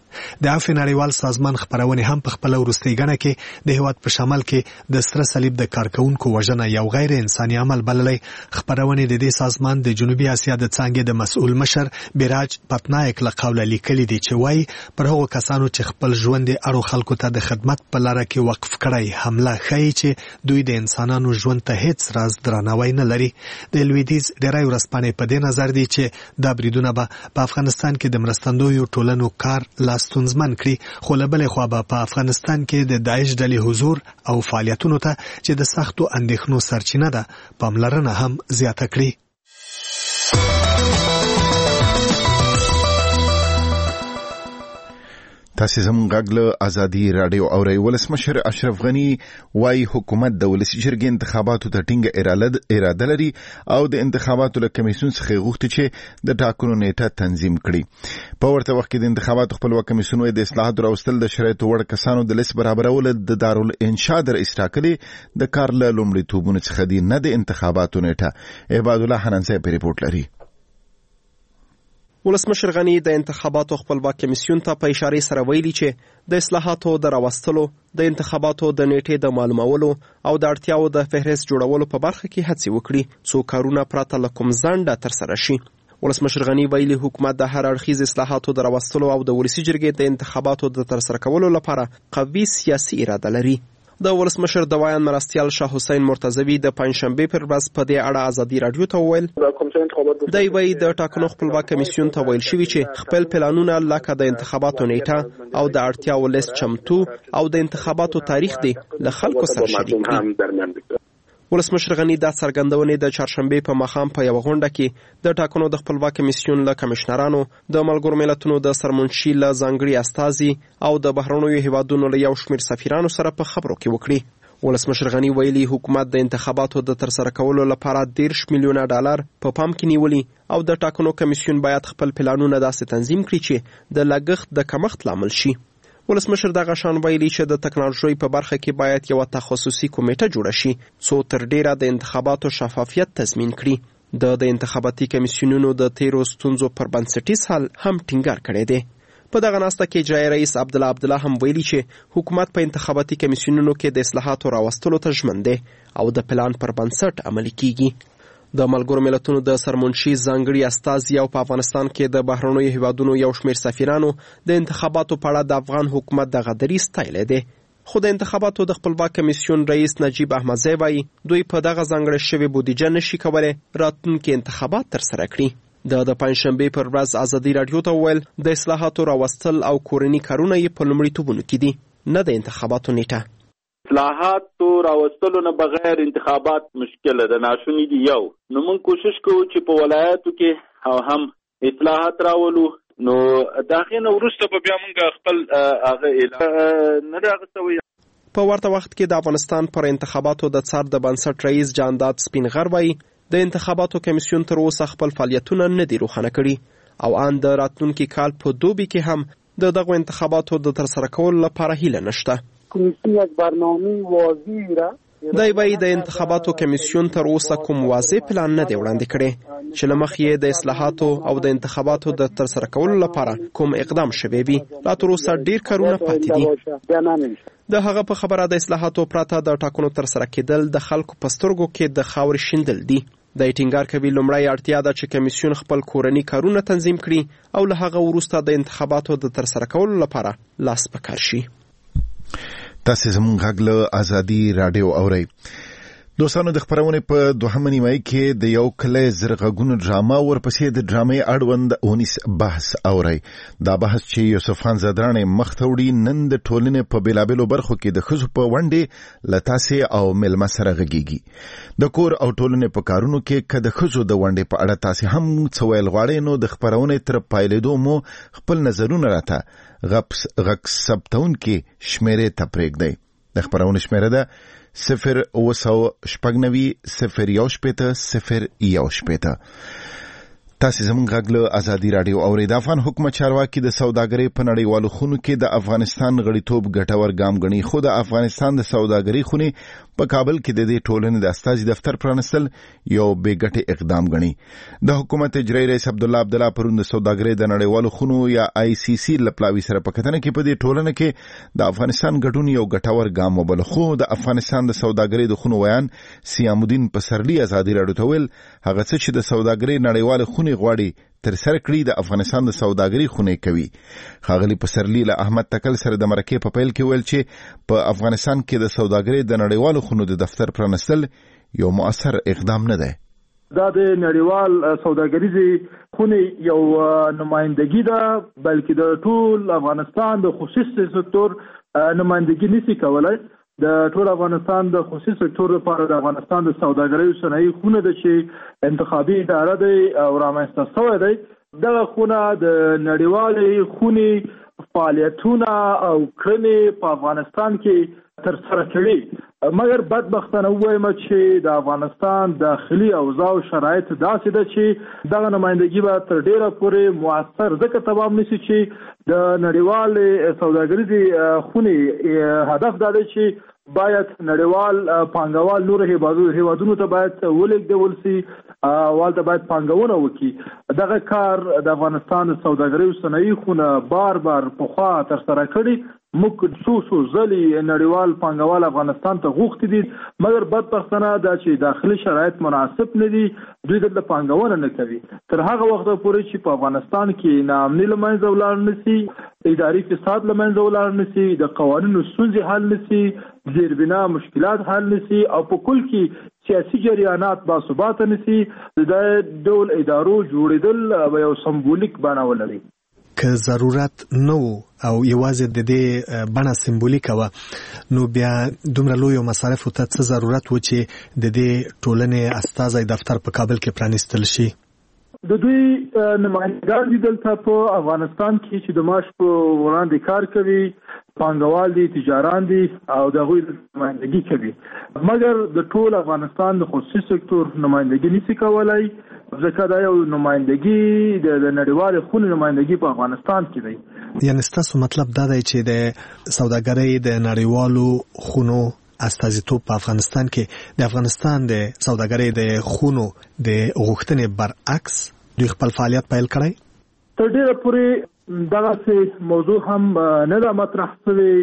[SPEAKER 12] د عفو نړیوال سازمان خبرونه هم په خپل وروستي غاڼه کې د هیواد په شمال کې د سره صلیب د کارکونکو وژنه یو غیر انساني عمل بللی. خبرونه د دې سازمان د جنوبي اسیا د څانګې د مسؤل مشر بیراج پتنایک له قوله لیکلي دي چې وایي پر هغو کسانو چې خپل ژوند اړو خلکو ته د خدمت په لاره کې وقف کړی حمله ښیي چې دوی د انسانانو ژوند ته هیڅ راز درناوی نه لري. د لویدیځ ډېری ورځپاڼې په دې نظر دي چې دا بریدونه به په افغانستان کې د مرستندویو ټولنو کار لاس ستونزمن کړي، خو له بلې خوا به په افغانستان کې د داعش ډلې حضور او فعالیتونو ته چې د سختو اندېښنو سرچینه ده پاملرنه هم زیاته کړي.
[SPEAKER 1] تاسو زموږ غږ له ازادي رادیو اورئ. ولسمشر اشرف غنی وايي حکومت د ولسي جرګې انتخاباتو ته ټینګه اراده لري او د انتخاباتو له کمیسیون څخه غوښتي چې د ټاکنو نیټه تنظیم کړي. په ورته وخت کې د انتخاباتو خپلواک کمیسیون د اصلاحاتو راوستل د شرایطو وړ کسانو د لیست برابرول د دارالانشاء در استراکلي د کار له لومړیتوبونو څخه دي، نه د انتخاباتو نیټه. عباد الله حنانزی په ریپورت لري.
[SPEAKER 13] ولسمشر غنی د انتخاباتو خپلواک کمیسیون ته په اشاره سره ویلي چې د اصلاحاتو د راوستلو، د انتخاباتو د نیټې د معلومولو او د اړتیاو د فهرست جوړولو په برخه کې هڅې وکړي څو کارونه پرته له کوم ځنډه ترسره شي. ولسمشر غنی ویلي حکومت د هر اړخیز اصلاحاتو د راوستلو او د ولسي جرګې د انتخاباتو د ترسره کولو لپاره قوي سیاسي اراده لري. د ولسمشر د وایان مرستیال شاه حسین مرتضوی د پنځشنبه پر ورځ په دې اړه ازادي رادیو ته وویل د وی د ټاکنو خپلواک کمیسیون ته ویل شوی چې خپل پلانونه لکه د انتخاباتو نیټه او د اړتیاو لیست چمتو او د انتخاباتو تاریخ دی له خلکو سره شریک کړي. ولسمشر غنی د څرګندونې د چهارشنبه په ماښام په یو غونډه کې د ټاکنو د خپلواک کمیسیون له کمشنرانو، د ملګرو ملتونو د سرمنشي له ځانګړي استازي او د بهرنیو هیوادونو له یو شمېر سفیرانو سره په خبرو کې وکړي. ولسمشر غنی ویلي حکومت د انتخاباتو د ترسره کولو لپاره دېرش میلیونه ډالر په پام کې نیولي او د ټاکنو کمیسیون باید خپل پلانونه داسې تنظیم کړي چې د لګښت د کمښت لامل شي. ولسمشر دغه شان ویلي چې د ټکنالوژي په برخه کې باید یو تخصصي کمیټه جوړه شي څو تر ډیره د انتخاباتو شفافیت تضمین کړي. د د انتخاباتي کمیسیونونو د تیرو ستونزو پر بنسټیز حل هم ټینګار کړی دی. په دغه ناسته کې اجرایي رئیس عبدالله عبدالله هم ویلي چې حکومت په انتخاباتي کمیسیونونو کې د اصلاحاتو راوستلو ته ژمن دی او د پلان پر بنسټ عملي کیږي. د ملګرو ملتونو د سرمنشي ځانګړي استازي او په افغانستان کې د بهرنیو هیوادونو یو شمېر سفیرانو د انتخاباتو په اړه د افغان حکومت د غدري ستایلی دی. خو د انتخاباتو د خپلواک کمیسیون رئیس نجیب احمدزی وایي دوی په دغه ځانګړې شوې بودیجه نشي کولی راتلونکي انتخابات ترسره کړي. د د پنځشنبې پر ورځ ازادي رادیو ته وویل د اصلاحاتو راوستل او کورني کارونه یې په لومړیتوبونو کې دي، نه د انتخاباتو نیټه.
[SPEAKER 14] اصلاحات راوستلو نه بغیر انتخابات مشکل ده، ناشونی دي. یو نو موږ کوشش کوو چې په ولایاتو کې او هم اصلاحات راولو، نو داخله نو ورسته په بیا موږ خپل هغه اعلان نه راغستوي.
[SPEAKER 13] په ورته وخت کې د افغانستان پر انتخاباتو د څار د بنسټ رئیس جانداد سپینغر وایي د انتخاباتو کمیسیون تر اوسه خپل فعالیتونه نه دي روښانه کړي او ان د راتلونکي کال په دوبي کې هم د دغه انتخاباتو د ترسره کولو لپاره هیله نشته.
[SPEAKER 15] کمیسیون یک برنامه واضح را
[SPEAKER 13] دی وایي د انتخاباتو کمیسیون تر اوسه کوم واضح پلان نه دی وړاندې کړی چې له مخې یې د اصلاحاتو او د انتخاباتو د ترسره کولو لپاره کوم اقدام شوی وي. لا تر اوسه ډیر کارونه پاتې دي. د هغه په خبره د اصلاحاتو پرته د ټاکنو ترسره کېدل د خلکو په سترګو کې د خاورې شیندل دي. د ټینګار کوي لومړی اړتیا ده چې کمیسیون خپل کورني کارونه تنظیم کړي او له هغه وروسته د انتخاباتو د ترسره کولو لپاره لاس په کار شي.
[SPEAKER 1] تاسو زموږ غږ له ازادي رادیو اورئ. دوستانو د خبرونې په دوهمه نیمایي کې د یو کلی زرغږونو ډرامه ورپسې د ډرامې اړوند اونیس بحث اورئ. دا بحث چې یوسف خان زدرانې مخ ته وړي نن د ټولنې په بېلابېلو برخو کې د ښځو په ونډې له تاسې او مېلمه سره غږیږي. د کور او ټولنې په کارونو کې که د ښځو د ونډې په اړه تاسې هم څه ویل غواړئ نو د خپرونې تر پایلیدو مو خپل نظرونه راته غږ ثبتونکي شمېرې ته پرېږدئ. د خپرونې شمېره ده صفر اوه سوه شپږ نوي صفر یو شپېته صفر یو شپېته. تاسو زموږ غږ له ازادي رادیو اورئ. د افغان حکومت چارواکي د سوداګرۍ په نړیوالو خونو کې د افغانستان غړیتوب ګټور ګام ګڼي، خو د افغانستان د سوداګرۍ خونې په کابل کې د دې ټولنې د استازي دفتر پرانستل یو بې ګټې اقدام ګڼي. د حکومت اجرایي رئیس عبدالله عبدالله پرون د سوداګرۍ د نړیوالو خونو یا آی سی سی له پلاوي سره په کتنه کې په دې ټولنه کې د افغانستان ګډون یو ګټور ګام وبله، خو د افغانستان د سوداګرۍ د خونو ویان سیامالدین پسرلي ازادي رادیو ته ویل هغه څه چې د سوداګرۍ نړیوالې خونې غواړي تر سره کړي د افغانستان د سوداګرۍ خونې کوي. ښاغلي پسرلي له احمد تکل سره د مرکې په پیل کې ویل چې په افغانستان کې د سوداګرۍ د نړیوالو خونو د دفتر پرانستل یو مؤثر اقدام نه دی.
[SPEAKER 4] دا د نړیوال سوداګریزې خونې یو نمائندګي ده، بلکې د ټول افغانستان د خصوصي سکتور نمائندګي نشي کولای. د ټول افغانستان د خصوصي سکتور لپاره د افغانستان د سوداګرۍ صنایع خونه ده چې انتخابي اداره ده او رامنځته شوې ده. دغه خونه د نړیوالې خونې فعالیتونه او کړنې په افغانستان کې تر سره کړي، مګر بدبختانه وایم چې د افغانستان داخلي اوضاع او شرایط داسې ده چې دغه نمائندګي به تر ډیره پورې موثر ځکه تمام نشي چې د نړیوال سوداګریزې خونې هدف دا دی چې باید نړیوال پانګوال نور هیوادونو ته باید ولېږدول سي، والته باید پانګونه وکړي. دغه کار د افغانستان سوداګرۍ صنایع خونه بار بار پخوا تر سره کړي. موږ څو څو ځلې نړیوال پانګوال افغانستان ته غوښتي دي، مګر بدبختانه دا چې داخلي شرایط مناسب نه دي، دوی دلته پانګونه نه کوي. تر هغه وخته پورې چې په افغانستان کې ناامني له منځه ولاړ نه سي، اداري فساد له منځه ولاړ نه سي، د قوانینو ستونزې حل نه سي، زیربنا مشکلات حل نه سي، او په کل کې سیاسي جریانات باثباته نه سي، د ډول ادارو جوړېدل یو سمبولیک بڼه ولري.
[SPEAKER 12] که ضرورت نه او یوازې د دې بڼه سمبولیک و، نو بیا دومره لوی مصارف ته څه ضرورت و چې د دې ټولنې استازي دفتر په کابل کې پرانیستل شي؟
[SPEAKER 4] د دوی نمائندګان دي دلته په افغانستان کې چې د معاش په وړاندې کار کوي، پانګوال دي، تجاران دي او د هغوی نمائندګي کوي، مګر د ټول افغانستان د خصوصي سکتور نمائندګي نشي کولای، ځکه دا یو نمائندګي د نړیوالې خونې نمائندګي په افغانستان کې دی.
[SPEAKER 12] یعنې ستاسو مطلب دا دی چې د سوداګرۍ د نړیوالو خونو استازیتوب په افغانستان کې د افغانستان د سوداګرۍ د خونو د غوښتنې برعکس دوی خپل فعالیت پیل کړی؟
[SPEAKER 4] تر ډیره پورې دغسې موضوع هم نه ده مطرح شوې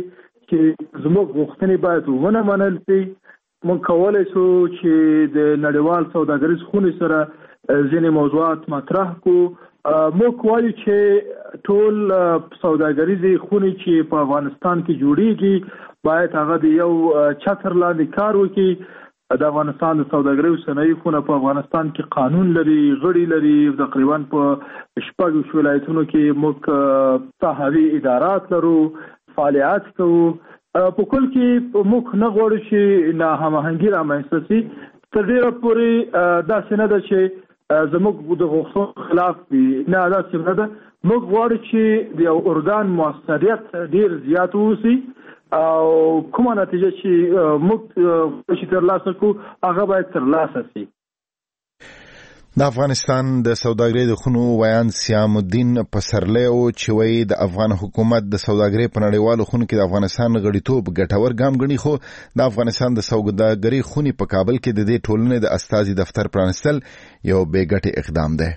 [SPEAKER 4] چې زموږ غوښتنې باید ونه منل شي. موږ کولی شو چې د نړیوال سوداګریز خونې سره ځینې موضوعات مطرح کړو. موږ وایو چې ټول سوداګریزې خونې چې په افغانستان کې جوړیږي باید هغه د یو چتر لاندې کار وکړي. د افغانستان د سوداګرۍ صنایع خونه په افغانستان کې قانون لري، غړي لري، تقریبا په شپږ ولایتونو کې موږ صحوي ادارات لرو، فعالیت کوو. په کل کې موږ نه غواړو چې ناهماهنګي رامنځته شي. تر ډیره پورې داسې نه ده چې زموږ د غوښتنو خلاف دي، نه داسې نه ده. موږ غواړو چې د یو ارګان موثریت ډیر زیات واوسي او کومه نتیجه چې موږ چې ترلاسه کړو هغه باید ترلاسه شي.
[SPEAKER 1] د افغانستان د سوداګرۍ د خونو ویان سیام الدین پسرلی او چې وایي د افغان حکومت د سوداګرۍ په نړیوالو خونو کې د افغانستان غړیتوب ګټور ګام ګڼي، خو د افغانستان د سوداګرۍ خونې په کابل کې د دې ټولنې د استازي دفتر پرانیستل یو بې ګټې اقدام دی.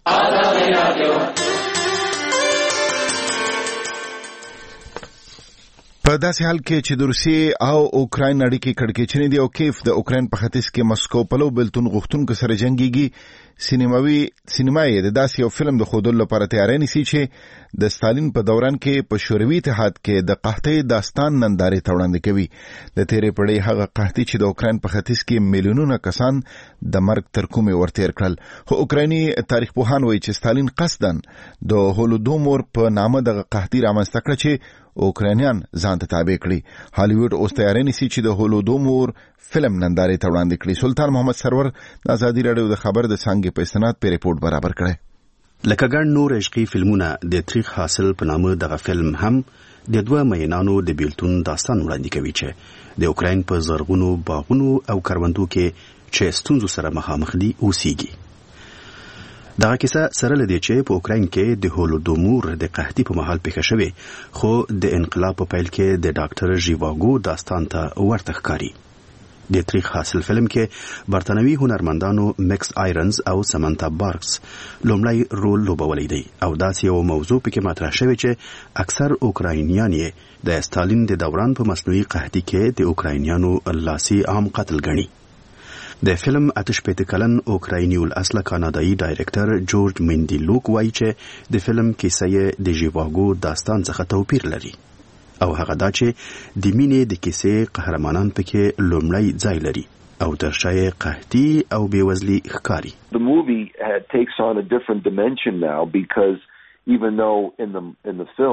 [SPEAKER 1] په داسې حال کې چې د روسیې او اوکراین اړیکې کړکېچنې دي او کیف د اوکراین په ختیځ کې مسکو پلو بلتون غوښتونکو سره جنګيږي، سینماوي سینما یې د داسې یو فلم د ښودلو لپاره تیاری نیسي چې د ستالین په دوران کې په شوروي اتحاد کې د قحطۍ داستان نندارې ته وړاندې کوي. د تیرې پړۍ هغه قحطي چې د اوکراین په ختیځ کې میلیونونه کسان د مرګ تر کومې ورتېر کړل. خو اوکرایني تاریخ پوهان وایي چې ستالین قصداً د هولوډومور په نامه دغه قحطي رامنځته کړه چې اوکراینیان ځان ته تابع کړي. هالیوډ اوس تیاری نیسي چې د هولوډومور فلم نندارې ته وړاندې کړي. سلطان محمد سرور د ازادي راډیو د خبر د څانګې په استناد په ریپورت برابر کړی.
[SPEAKER 16] لکه ګڼ نور عشقي فلمونه د تاریخ حاصل په نامه دغه فلم هم د دوه مینانو د بیلتون داستان وړاندې کوي چې د اوکراین په زرغونو باغونو او کروندو کې چې ستونزو سره مخامخ دي اوسېږي. دغه کیسه سره لدی چې په اوکراین کې د هولوډومور د قحطي په مهال پیښه شوې، خو د انقلاب په پیل کې د ډاکټر ژیواګو داستان ته ورته ښکاري. د تاریخ حاصل فلم کې برتانوي هنرمندانو میکس آیرنز او سمانتا بارکس لومړی رول لوبولی دی او داسې یو موضوع پکې مطرح شوی چې اکثر اوکراینیان یې د ستالین د دوران په مصنوعي قحطي کې د اوکراینیانو لاسي عام قتل ګڼي. د فلم اتش پېته کلن اوکرایني الاصله کانادایي ډایرکټر جورج مندیلوک وایي چې د فلم کیسه یې د ژیواګو داستان څخه توپیر لري او هغه دا چې د مینې د کیسې قهرمانان پکې لومړی ځای لري او درشا یې قحطي او بېوزلي ښکاري.
[SPEAKER 17] The movie uh, takes on a different dimension now because even though in the in the film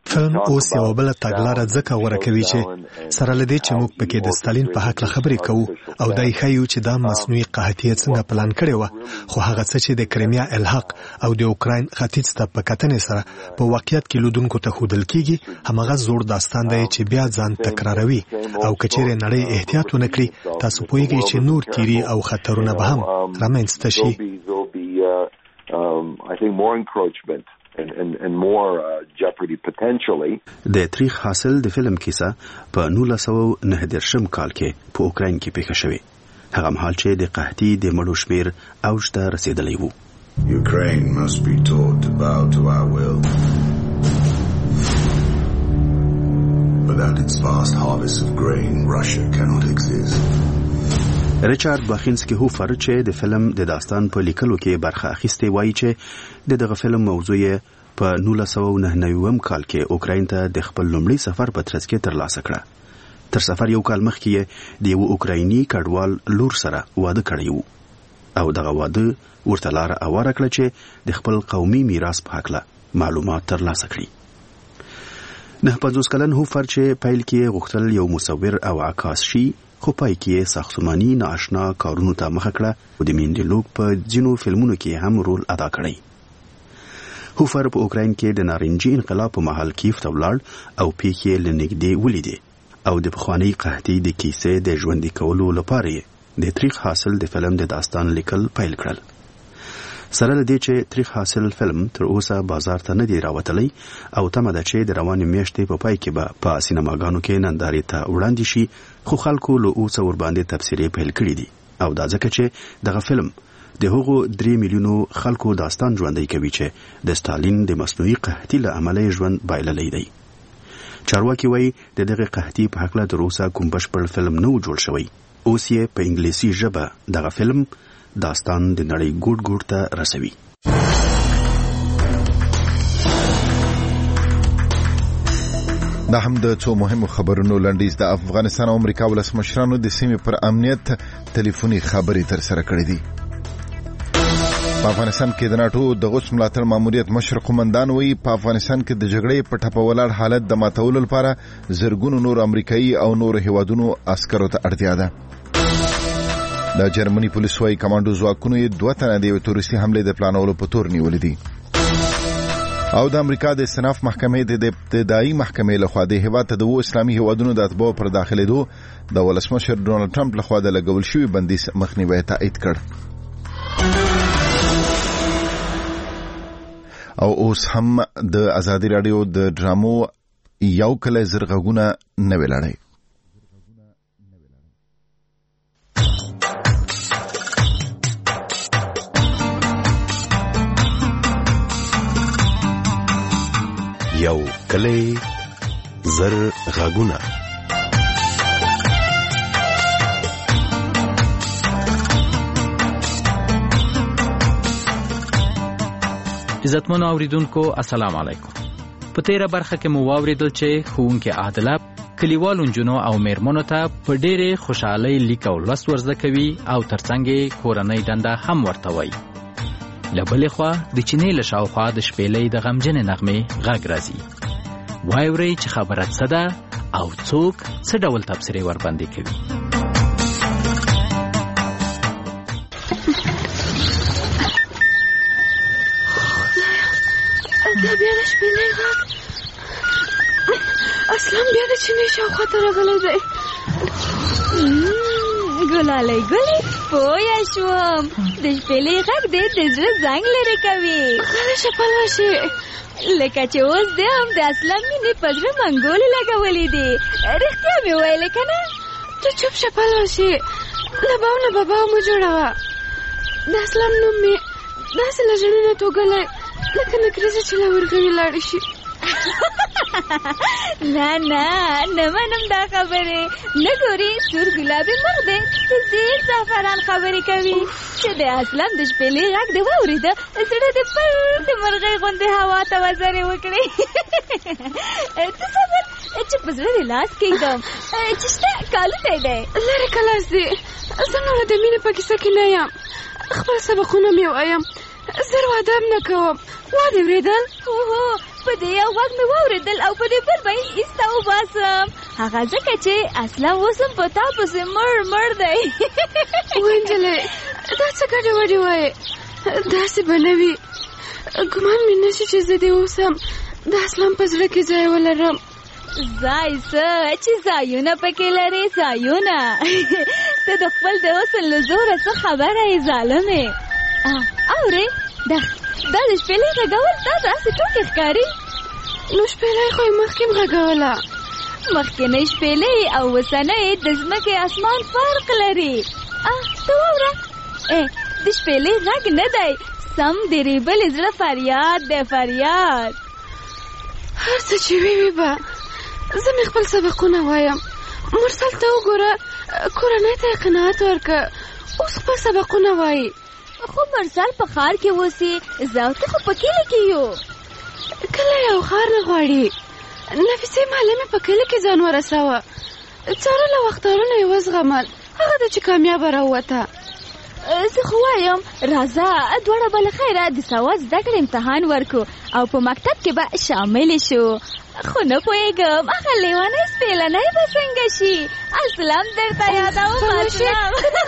[SPEAKER 12] فلم اوس یو بل تګلاره ځکه غوړه کوي چې سره لدی چې موږ پکې د ستالین په حق خبرې کوو او دای خیو چې دا مصنوعي قحطیت څنګه پلان کړی و خو هغه څه چې د کریمیا الحاق او د اوکراین ختیځ ته په کتنې سره په واقعیت کې لیدونکو ته ښودل کیږي همغه زوړ داستان دی چې بیا ځان تکراروي او کچېرې نړۍ احتیاط ونه کړي تاسو پوهیږئ چې نور تیری او خطرونه به هم رامنځته شي.
[SPEAKER 17] I think more encroachment and and and more uh, jeopardy potentially.
[SPEAKER 16] د تاریخ حاصل د فلم کیسه په نولس سوه نهه دېرشم کال کې په اوکراین کې پیښه شوې. هغه مهال چې د قحطۍ د مړو شمیر اوج ته رسیدلی و.
[SPEAKER 18] Ukraine must be taught to bow to our will. Without its vast harvest of grain, Russia cannot exist.
[SPEAKER 16] ریچارډ باخینسکی هوفر چې د فلم د داستان په لیکلو کې برخه اخیسته وایي چې د دغه فلم موضوع په نولس سوه نهه نوي کال کې اوکراین ته د خپل لومړي سفر په ترڅ کې ترلاسه کړه. تر سفر یو کال مخکې د یو اوکرایني کډوال لور سره واده کړی و او دغه واده ورته لار اواره کړه چې د خپل قومي میراث په اړه معلومات ترلاسه کړي. نه پنځوس کلن هوفر چې پیل کې غوښتل یو مصور او عکاس شي خو پای کې ساختماني ناآشنا کارونو ته مخه کړه او د میندلوک په ځینو فلمونو کې هم رول ادا کړی. هوفر په اوکراین کې د نارنجي انقلاب په مهال کیف ته ولاړ او پیښې له نږدې ولیدې او د پخواني قحطۍ د کیسې د ژوندي کولو لپاره د تاریخ حاصل د فلم د داستان لیکل پیل کړل. سره له دې چې تاریخ حاصل فلم تر اوسه بازار ته نه دی راوتلی او تمه ده چې د روانې میاشتې په پای کې به په سینماګانو کې نندارې ته وړاندې شي خو خلکو له اوسه ورباندې تبصرې پیل کړي دي او دا ځکه چې دغه فلم د هغو درې میلیونو خلکو داستان ژوندی کوي چې د ستالین د مصنوعي قحطۍ له امله ژوند بایللی دی. چارواکي وایي د دغه قحطۍ په هکله تر اوسه کوم بشپړ فلم نه و جوړ شوی. اوس یې په انګلیسي ژبه دغه فلم داستان د نړۍ ګوټ ګوټ ته رسوي.
[SPEAKER 1] دا هم د څو مهمو خبرونو لنډیز د افغانستان او امریکا ولسمشرانو د سیمې پر امنیت ټلیفوني خبرې تر سره کړې دي. په افغانستان کې د ناتو د غوث ملاتړ ماموریت مشر قومندان وایي په افغانستان کې د جګړې په ټپه ولاړ حالت د ماتولو لپاره زرګونو نور امریکایي او نور هیوادونو عسکرو ته اړتیا ده. د جرمني پولیس وايي کمانډو ځواکونو یې دوه تنه د تروریستي حملې د پلانولو په تور نیولې دي. او د امریکا د استناف محکمې د ابتدایي محکمې لخوا د هیواد ته د وو اسلامي هیوادونو د اتباعو پر داخلېدو د ولسمشر ډونالد ټرمپ لخوا د لګول شوي بندیز مخنیوی تایید کړ. او اوس هم د ازادي راډیو د ډرامو یو کله زرغونه نوې لړۍ.
[SPEAKER 16] یو کلی زر غاګونه.
[SPEAKER 19] عزتمنو اوریدونکو السلام علیکم. په تیره برخه کې مو واوریدل چې ښوونکې عادله کلیوالو نجونو او میرمنو ته په ډېرې خوشحالۍ لیک او لوست ورزده کوي او ترڅنګ یې کورنۍ دنده هم ورته وایي. له بلې خوا د چینې له شاوخوا د شپېلۍ د غمجنې نغمې غږ راځي. واورئ چې خبره څه ده او څوک څه ډول تبصرې ورباندې کوي.
[SPEAKER 20] دا بیا د شپېلۍ غږ اصلا بیا د چینې شاوخوا ته راغلی دی.
[SPEAKER 5] ګلالۍ ګلې پوه شوم د شپېلۍ غږ دی د زړه زنګ لرې کوي.
[SPEAKER 20] غلی شه پلوه شي
[SPEAKER 5] لکه چې اوس دی هم د اصلا مینې په زړه منګولې لګولې دي. رښتیا مې ویلې که نه؟
[SPEAKER 20] ته چوپ شه پلوه شي له باو نه بباو مو جوړوه. د اصلا نوم مې داسې له ژړې نه توږلی لکه نکریزه چې له ورغوي لاړې شي.
[SPEAKER 5] نه نه نه منم دا خبرې. نه ګورې سور ګلابي مخ دی د زیړ زعفران خبرې کوي چې د اسلام د شپېلۍ غږ دې واورېده زړه دې پر د مرغۍ غوندې هوا ته وزرې وکړې. ته صبر چې په زړه دې لاس کېږدم چې شته کالونه دی
[SPEAKER 20] لرې کلاس دی. زه نوره د مینې په کیسه کې نه یم. خپل سبقونه مې وایم. زر واده هم نه کوم. واده اورېدل؟
[SPEAKER 5] هو
[SPEAKER 20] په دې یو غږ مې واورېدل او په دې بل به یې ایسته وباسم. هغه ځکه چې اصلا اوس هم په تا پسې مړ مړ دی. ونجلې دا څه ګډې وډې وایې؟ داسې به نه وي. ګمان مې نه شي چې زه دې اوس هم د اسلام په زړه کې ځای ولرم.
[SPEAKER 5] ځای څه چې ځایونه پکې لرې ځایونه. ته د خپل د حسن له زوره څه خبره یې ظالمې. اورې دا دا د شپېلۍ غږول تا داسې ټوکې ښکاري.
[SPEAKER 20] نو شپېلۍ خو یې مخکې م غږوله.
[SPEAKER 5] مخکینۍ شپېلۍ او اوسنۍ د ځمکې اسمان فرق لري. ته واوره د شپېلۍ غږ نه دی، سم د ریبلې زړه فریاد دی فریاد.
[SPEAKER 20] هر څه چې وي وي به زه مې خپل سبقونه وایم. مرسل ته وګوره کورنۍ ته یې قناعت ورکړه، اوس خپل سبقونه وایي.
[SPEAKER 5] خو مرسل په ښار کې اوسي، زه او ته خو په کلي کې یو.
[SPEAKER 20] کله یو ښار نه غواړي. نفیسې معلمې په کلي کې ځان ورسوه. څاره له وختارونه یې وزغمل، هغه ده چې کامیابه راووته.
[SPEAKER 5] زه خو وایم راځه دواړه به له خیره د سواد زده کړې امتحان ورکو او په مکتب کې به شاملې شو. خو نه پوهېږم هغه لیونی سپېلنی به څنګه شي. اسلام درته یادوم اسلام.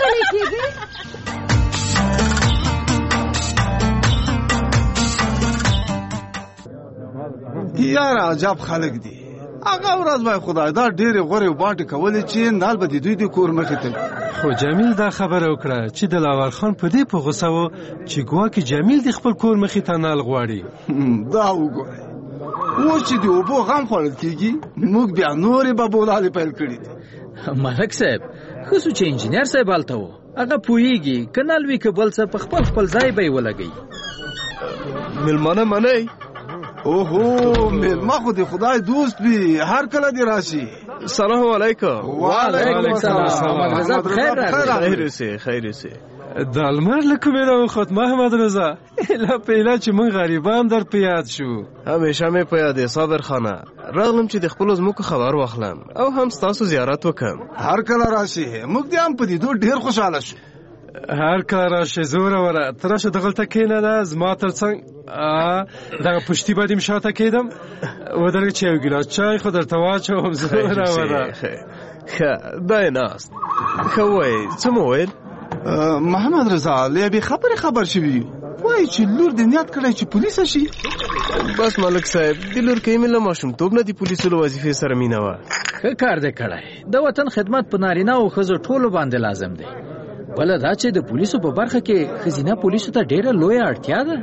[SPEAKER 21] یاره عجب خلک دي. هغه ورځ به خدای دا ډېرې غورې باټې کولې چې نال به د دوی د کور مخې ته.
[SPEAKER 22] خو جمیل دا خبره وکړه چې دلاور خان په دې په غوسه و چې ګواکې جمیل د خپل کور مخې ته نال غواړي.
[SPEAKER 21] دا وګورئ اوس چې د اوبو غم خوړل کېږي موږ بیا نورې ببولالې پیل کړي دي.
[SPEAKER 19] ملک صاحب ښه سو چې انجینر صاحب هلته و، هغه پوهېږي که نل وي که بل څه په خپل خپل ځای به یې ولګوي.
[SPEAKER 21] مېلمانه منئ؟ اوهو مېلمه خو د خدای دوست وي، هر کله دې راشي.
[SPEAKER 13] سلام علیکم.
[SPEAKER 21] وعلیکم السلام.
[SPEAKER 13] خیر اوسې خیر اوسې.
[SPEAKER 22] د لمر له کومې راوخوت محمد رضا؟ ایله په ایله چې موږ غریبان در په یاد شو.
[SPEAKER 13] همیشه مې په یاد صابر خانه راغلم چې د خپلو ځمکو خبر واخلم او هم ستاسو زیارت وکړم.
[SPEAKER 21] هر کله راشي موږ دې هم په لیدو ډېر خوشحاله شو.
[SPEAKER 22] هر کله راشي زوره وره ته راشه دغلته کښېنه زما تر څنګ دغه پشتي باندې م شاته کېدم ودرېږه چې یو ګیلاس چای خو درته واچوم. زوره وره
[SPEAKER 13] ښه دا یې ناست. ښه وایي څه مو ویل؟
[SPEAKER 21] محمد رضا له یوې خبرې خبر شوي وایي چې لور دې نیت کړی چې پولیسه شي.
[SPEAKER 13] بس ملک صاحب د لور کې مې له ماشومتوب نه د پولیسو له وظیفې سره مینه وه.
[SPEAKER 19] ښه کار دی کړی. د وطن خدمت په نارینه او ښځو ټولو باندې لازم دی. بله دا چې د پولیسو په برخه کې ښځینه پولیسو ته ډېره لویه اړتیا ده.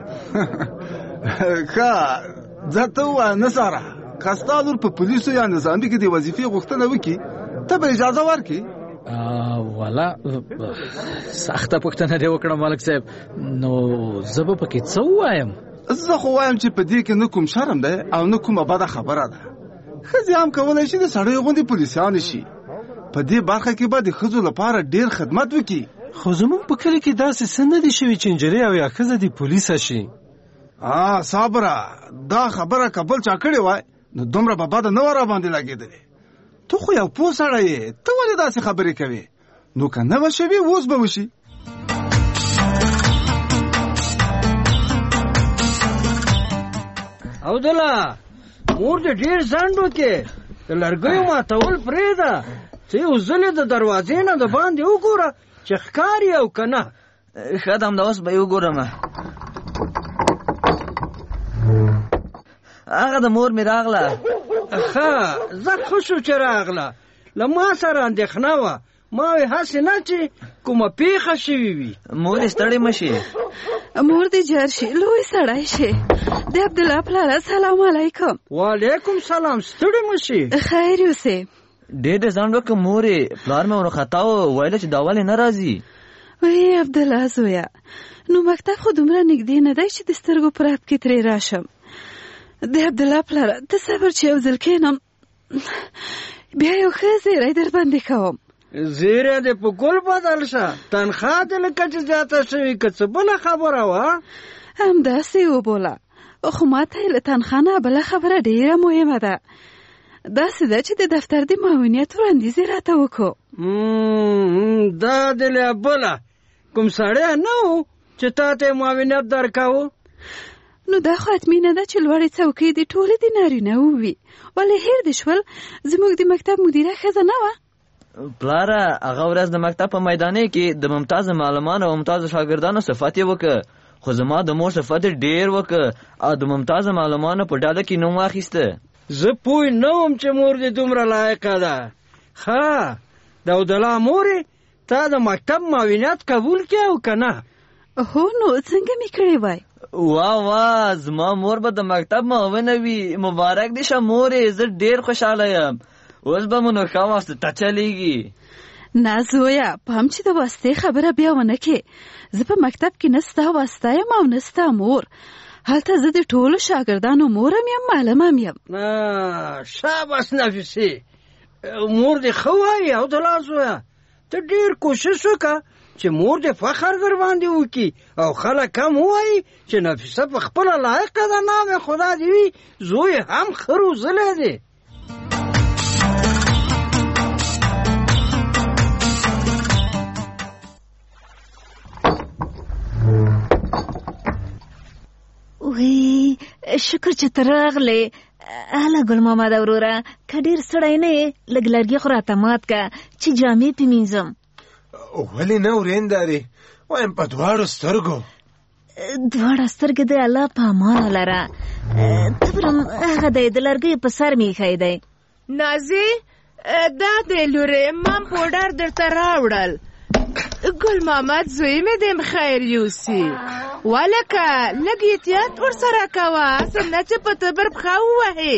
[SPEAKER 21] ښه زه ته ووایه نثاره که ستا لور په پولیسو یا نظامي کې د وظیفې غوښتنه وکړي ته به اجازه ورکړې؟
[SPEAKER 19] والا سخته پوښتنه دې وکړه ملک صاحب، نو زه به پکې څه ووایم؟
[SPEAKER 21] زه خو وایم چې په دې کې نه کوم شرم دی او نه کومه بده خبره ده. ښځې هم کولی شي د سړیو غوندې پولیسیانې شي. په دې برخه کې به د ښځو لپاره ډېر خدمت وکړي.
[SPEAKER 22] خو زموږ په کلي کې داسې څه نه دي شوي چې نجلۍ او یا ښځه د پولیسه شي.
[SPEAKER 21] آ صابره دا خبره که بل چا کړې وای نو دومره به بده نه وه راباندې لګېدلې. ته خو یو پوه سړی یې، ته ولې داسې خبرې کوې؟ نو که نه به شوي اوس به وشي.
[SPEAKER 23] عبدالله مور دې ډېر ځنډ وکې، د لرګیو ماتول پرېږده، څه یو ځلې د دروازې نه د باندې وګوره چې ښکاري او که نه.
[SPEAKER 24] ښه ده همداوس به یې وګورم. هغه د مور مې راغله.
[SPEAKER 23] ښه زه ښه شو چې راغله. له ما سره اندېښنه وه، ما وې هسې نه چې کومه پیښه شوې وي.
[SPEAKER 24] مور دې ستړې مه شي.
[SPEAKER 20] مور دې جار شي، لوی سړی شي. د عبدالله پلاره سلام علیکم.
[SPEAKER 23] وعلیکم سلام. ستړې مه شي.
[SPEAKER 20] خیر اوسې.
[SPEAKER 24] ډېر دې ځنډ وکړه مورې، پلار مې ورخطا و ویله چې دا ولې نه راځي.
[SPEAKER 20] وی عبدالله زویه نو مکتب خو دومره نږدې نه دی چې د سترګو په رپ کې ترې راشم. د عبدالله پلاره ته صبر چې یو ځل کښېنم بیا یو ښه زیری در باندې کوم.
[SPEAKER 23] زیری دې په ګل بدل شه. تنخواه دې لکه چې زیاته شوې که څه بله خبره وه؟
[SPEAKER 20] همداسې وبوله، خو ما ته یې له تنخوا نه بله خبره ډېره مهمه ده. داسې ده چې د دفتر د معاونیت وړاندیز یې راته وکړو.
[SPEAKER 23] دا دې له بله کوم سړی نه و چې تا ته یې معاونیت درکاوه؟
[SPEAKER 2] نو دا خو حتمي نه ده چې لوړې څوکۍ دې ټولې د نارینه ووي. ولې هېر دې شول زموږ د مکتب مدیره ښځه نه وه؟
[SPEAKER 24] پلاره هغه ورځ د مکتب په میدانې کې د ممتاز معلمانو او ممتاز شاګردانو صفت یې وکړه، خو زما د مور صفت ډېر وکړه او د ممتاز معلمانو په ډله کې نوم واخیسته.
[SPEAKER 23] زه پوه نه وم چې مور دې دومره لایقه ده. ښه داود الله مورې تا د مکتب معاونیت قبول کړې او که نه؟
[SPEAKER 2] هو نو څنګه مې کړې وای؟
[SPEAKER 24] واه واه زما مور به د مکتب معاونه وي. مبارک دې شه مورې، زه ډېر خوشحاله یم. اوس به مو نو ښه واسطه چلیږي.
[SPEAKER 2] نه زویه پام چې د واسطې خبره بیا ونه کې. زه په مکتب کې نه ستا واسطه یم او نه ستا مور. هلته زه د ټولو شاګردانو مورم یم، معلمم یم.
[SPEAKER 23] شاباس نفیسې، مور دې ښه وایي او د لا زویه ته ډېر کوشش وکړه چې مور دې فخر در باندې وکړي او خلک هم ووایي چې نفیسه په خپله لایقه ده. نام خدا دې وي زوی هم ښه روزلی دی.
[SPEAKER 5] وی شکر چې ته راغلې. هله ګل ماما ده وروره، که ډېر ستړی نه یې لږ لرګي خو راته مات که چې جامې پې مینځم.
[SPEAKER 21] ولې نه ورېندارې؟ وایم په دواړو سترګو.
[SPEAKER 5] دواړه سترګې د الله په امانه لره. تبرم هغه دی د لرګیو په سر مې ایښی دی.
[SPEAKER 3] نازي دا دی لورې مام پوډر درته راوړل. ګل محمد زوی مې دې خیر یوسي. ولکه لږ احتیاط ورسره کوه، څنګه چې په تبر پښه ووهې.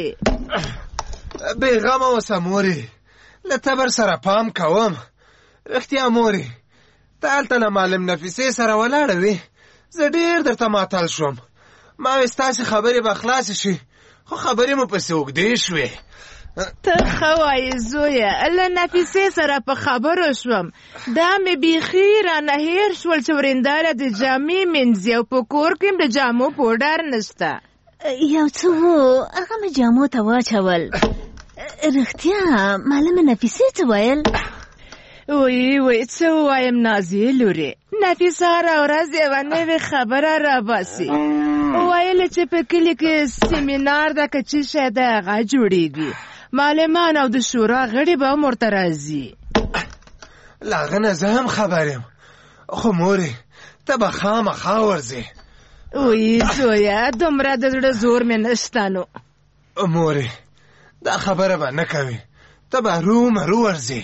[SPEAKER 21] بېغمه اوسه مورې، له تبر سره پام کوم. رښتیا مورې ته هلته له معلم نفیسې سره ولاړه وې، زه ډېر درته معطل شوم. ما وې ستاسې خبرې به خلاصې شي، خو خبرې مو پسې اوږدې شوې.
[SPEAKER 3] ته ښه وایې زویه، له نفیسې سره په خبرو شوم. دا مې بیخي رانه هېر شول چې ورېنداره د جامې مینځي او په کور کې د جامو پوډر نشته.
[SPEAKER 5] یو څه و هغه مې جامو ته واچول. رښتیا معلمه نفیسې څه ویل؟
[SPEAKER 3] وی وی څه ووایم نازیې لورې، نفیسه هره ورځ یوه نوې خبره راباسي. ویله چې په کلي کې سیمینار ده که څه شی ده هغه جوړېږي، معلمان او د شورا غړي به هم ورته راځي.
[SPEAKER 21] له هغه نه زه هم خبر یم، خو مورې ته به خامخا ورځې.
[SPEAKER 3] وی زویه دومره د زړه زور مې نشته. نو
[SPEAKER 21] مورې دا خبره به نه کوې، ته به رومرو ورځې.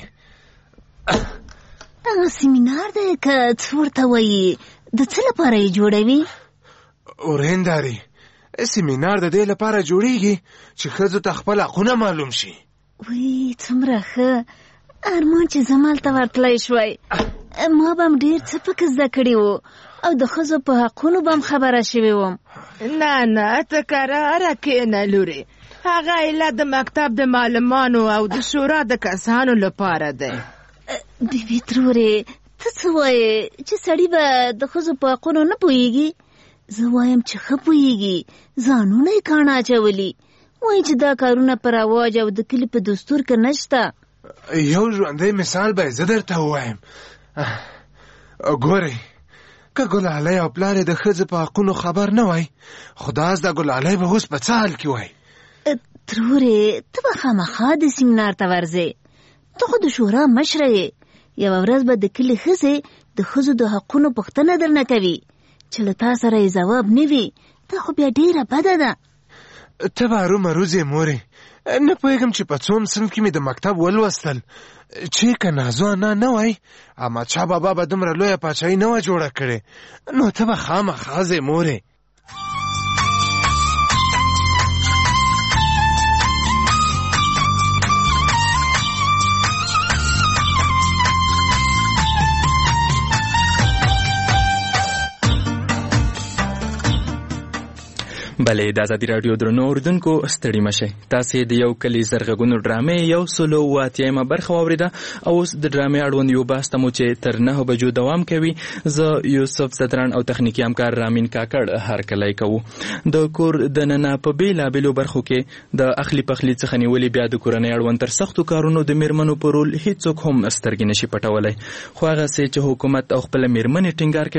[SPEAKER 5] هغه سیمینار دی که څه ورته وایي، د څه لپاره یې جوړوي؟
[SPEAKER 21] ورېندارې سیمینار د دې لپاره جوړیږي چې ښځو ته خپل حقونه معلوم شي.
[SPEAKER 5] وی څومره ښه ارمان چې زما هلته ورتلی شوی. ما به هم ډېر څه پکې زده کړي وو او د ښځو په حقونو به هم خبره شوې وم.
[SPEAKER 3] نه نه ته کراره کښېنه لورې، هغه علت د مکتب د معلمانو او د شورا د کسانو لپاره دی.
[SPEAKER 5] بیبي ترورې ته څه وایې چې سړي به د ښځو په حقونو نه پوهېږي؟ زه وایم چې ښه پوهېږي، ځانونه یې کاڼه اچولي. وایي چې دا کارونه په رواج او د کلي په دستور کې نشته.
[SPEAKER 21] یو ژوندی مثال به زه درته ووایم. ګورئ که ګلالۍ او پلار یې د ښځې په حقونو خبر نه وای، خو دا زده ګلالۍ به اوس په څه حال کې وای؟
[SPEAKER 5] ترورې ته به خامخا د سیمینار ته ورځې، ته خو د شورا مشره یې. یوه ورځ به د کلي ښځې د ښځو د حقونو پوښتنه درنه کوي چې له تا سره یې ځواب نه وي. دا خو بیا ډېره بده ده.
[SPEAKER 21] ته به هرومرو ځې مورې، نه پوهېږم چې په څوم صنف کې مې د مکتب ولوستل چې که نازو انا نه وای احمدشاه بابا به دومره لویه پاچاهي نه وه جوړه کړې. نو ته به خامخا ځې مورې.
[SPEAKER 6] بلې د ازادي راډیو درنو اوریدونکو ستړي مشئ، تاسې د یو کلي زرغږونو ډرامې یو سلو اووه اتیایمه برخه واورېده او اوس د ډرامې اړوند یو بحث ته مو چې تر نهو بجو دوام کوي. زه یوسف ستران او تخنیکي همکار رامین کاکړ هرکلی کوو. د کور دننه په بېلابېلو برخو کې د اخلي پخلي څخه نیولې بیا د کورنۍ اړوند تر سختو کارونو د میرمنو په رول هیڅوک هم سترګې نشي پټولی، خو هغسې چې حکومت او خپله میرمنې ټینګار کوي